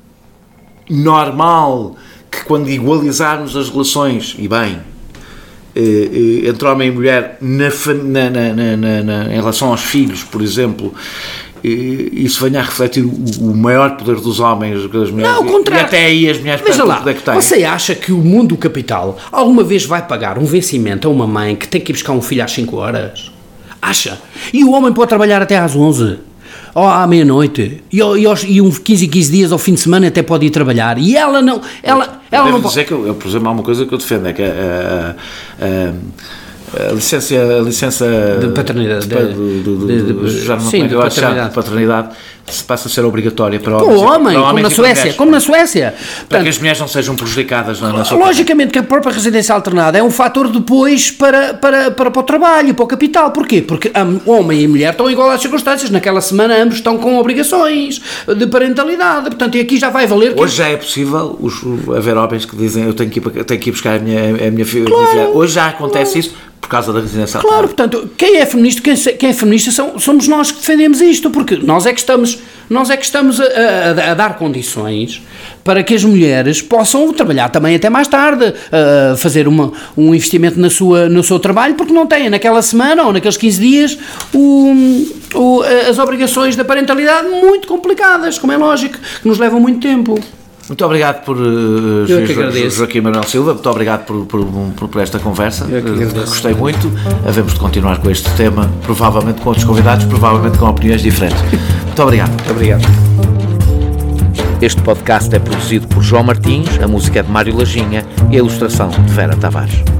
normal que quando igualizarmos as relações, e bem, entre homem e mulher na, na, na, na, na, em relação aos filhos, por exemplo, isso venha a refletir o maior poder dos homens que as mulheres, não, ao contrário. E até aí as mulheres Veja lá, o poder que têm. Você acha que o mundo do capital alguma vez vai pagar um vencimento a uma mãe que tem que ir buscar um filho às cinco horas? Acha? E o homem pode trabalhar até às onze? Ou à meia-noite, e, e, e uns quinze, quinze dias ao fim de semana até pode ir trabalhar, e ela não, ela, eu ela não pode... dizer que eu, eu, por exemplo, há uma coisa que eu defendo, é que a, a, a, a licença, a licença de paternidade, de, de, de, de, de, de, já não sim, de paternidade. de paternidade se passa a ser obrigatória para homens, o homem, como na Suécia, como na Suécia. Para Portanto, que as mulheres não sejam prejudicadas na, na sua logicamente que a própria residência alternada é um fator depois para, para, para, para o trabalho, para o capital. Porquê? Porque homem e mulher estão em igualdade de circunstâncias. Naquela semana ambos estão com obrigações de parentalidade. Portanto, e aqui já vai valer... Que... Hoje já é possível os, haver homens que dizem eu tenho que ir, eu tenho que ir buscar a minha, a minha filha. Claro, hoje já acontece claro. Isso. Por causa da residência alternada. Claro, portanto, quem é feminista, quem, quem é feminista são, somos nós que defendemos isto, porque nós é que estamos, nós é que estamos a, a, a dar condições para que as mulheres possam trabalhar também até mais tarde, a fazer uma, um investimento na sua, no seu trabalho, porque não têm naquela semana ou naqueles quinze dias o, o, as obrigações da parentalidade muito complicadas, como é lógico, que nos levam muito tempo. Muito obrigado por uh, jo- Joaquim Manuel Silva, muito obrigado por, por, por, por esta conversa, uh, gostei muito, havemos de continuar com este tema, provavelmente com outros convidados, provavelmente com opiniões diferentes. Muito obrigado. Muito obrigado. Este podcast é produzido por João Martins, a música é de Mário Lajinha e a ilustração de Vera Tavares.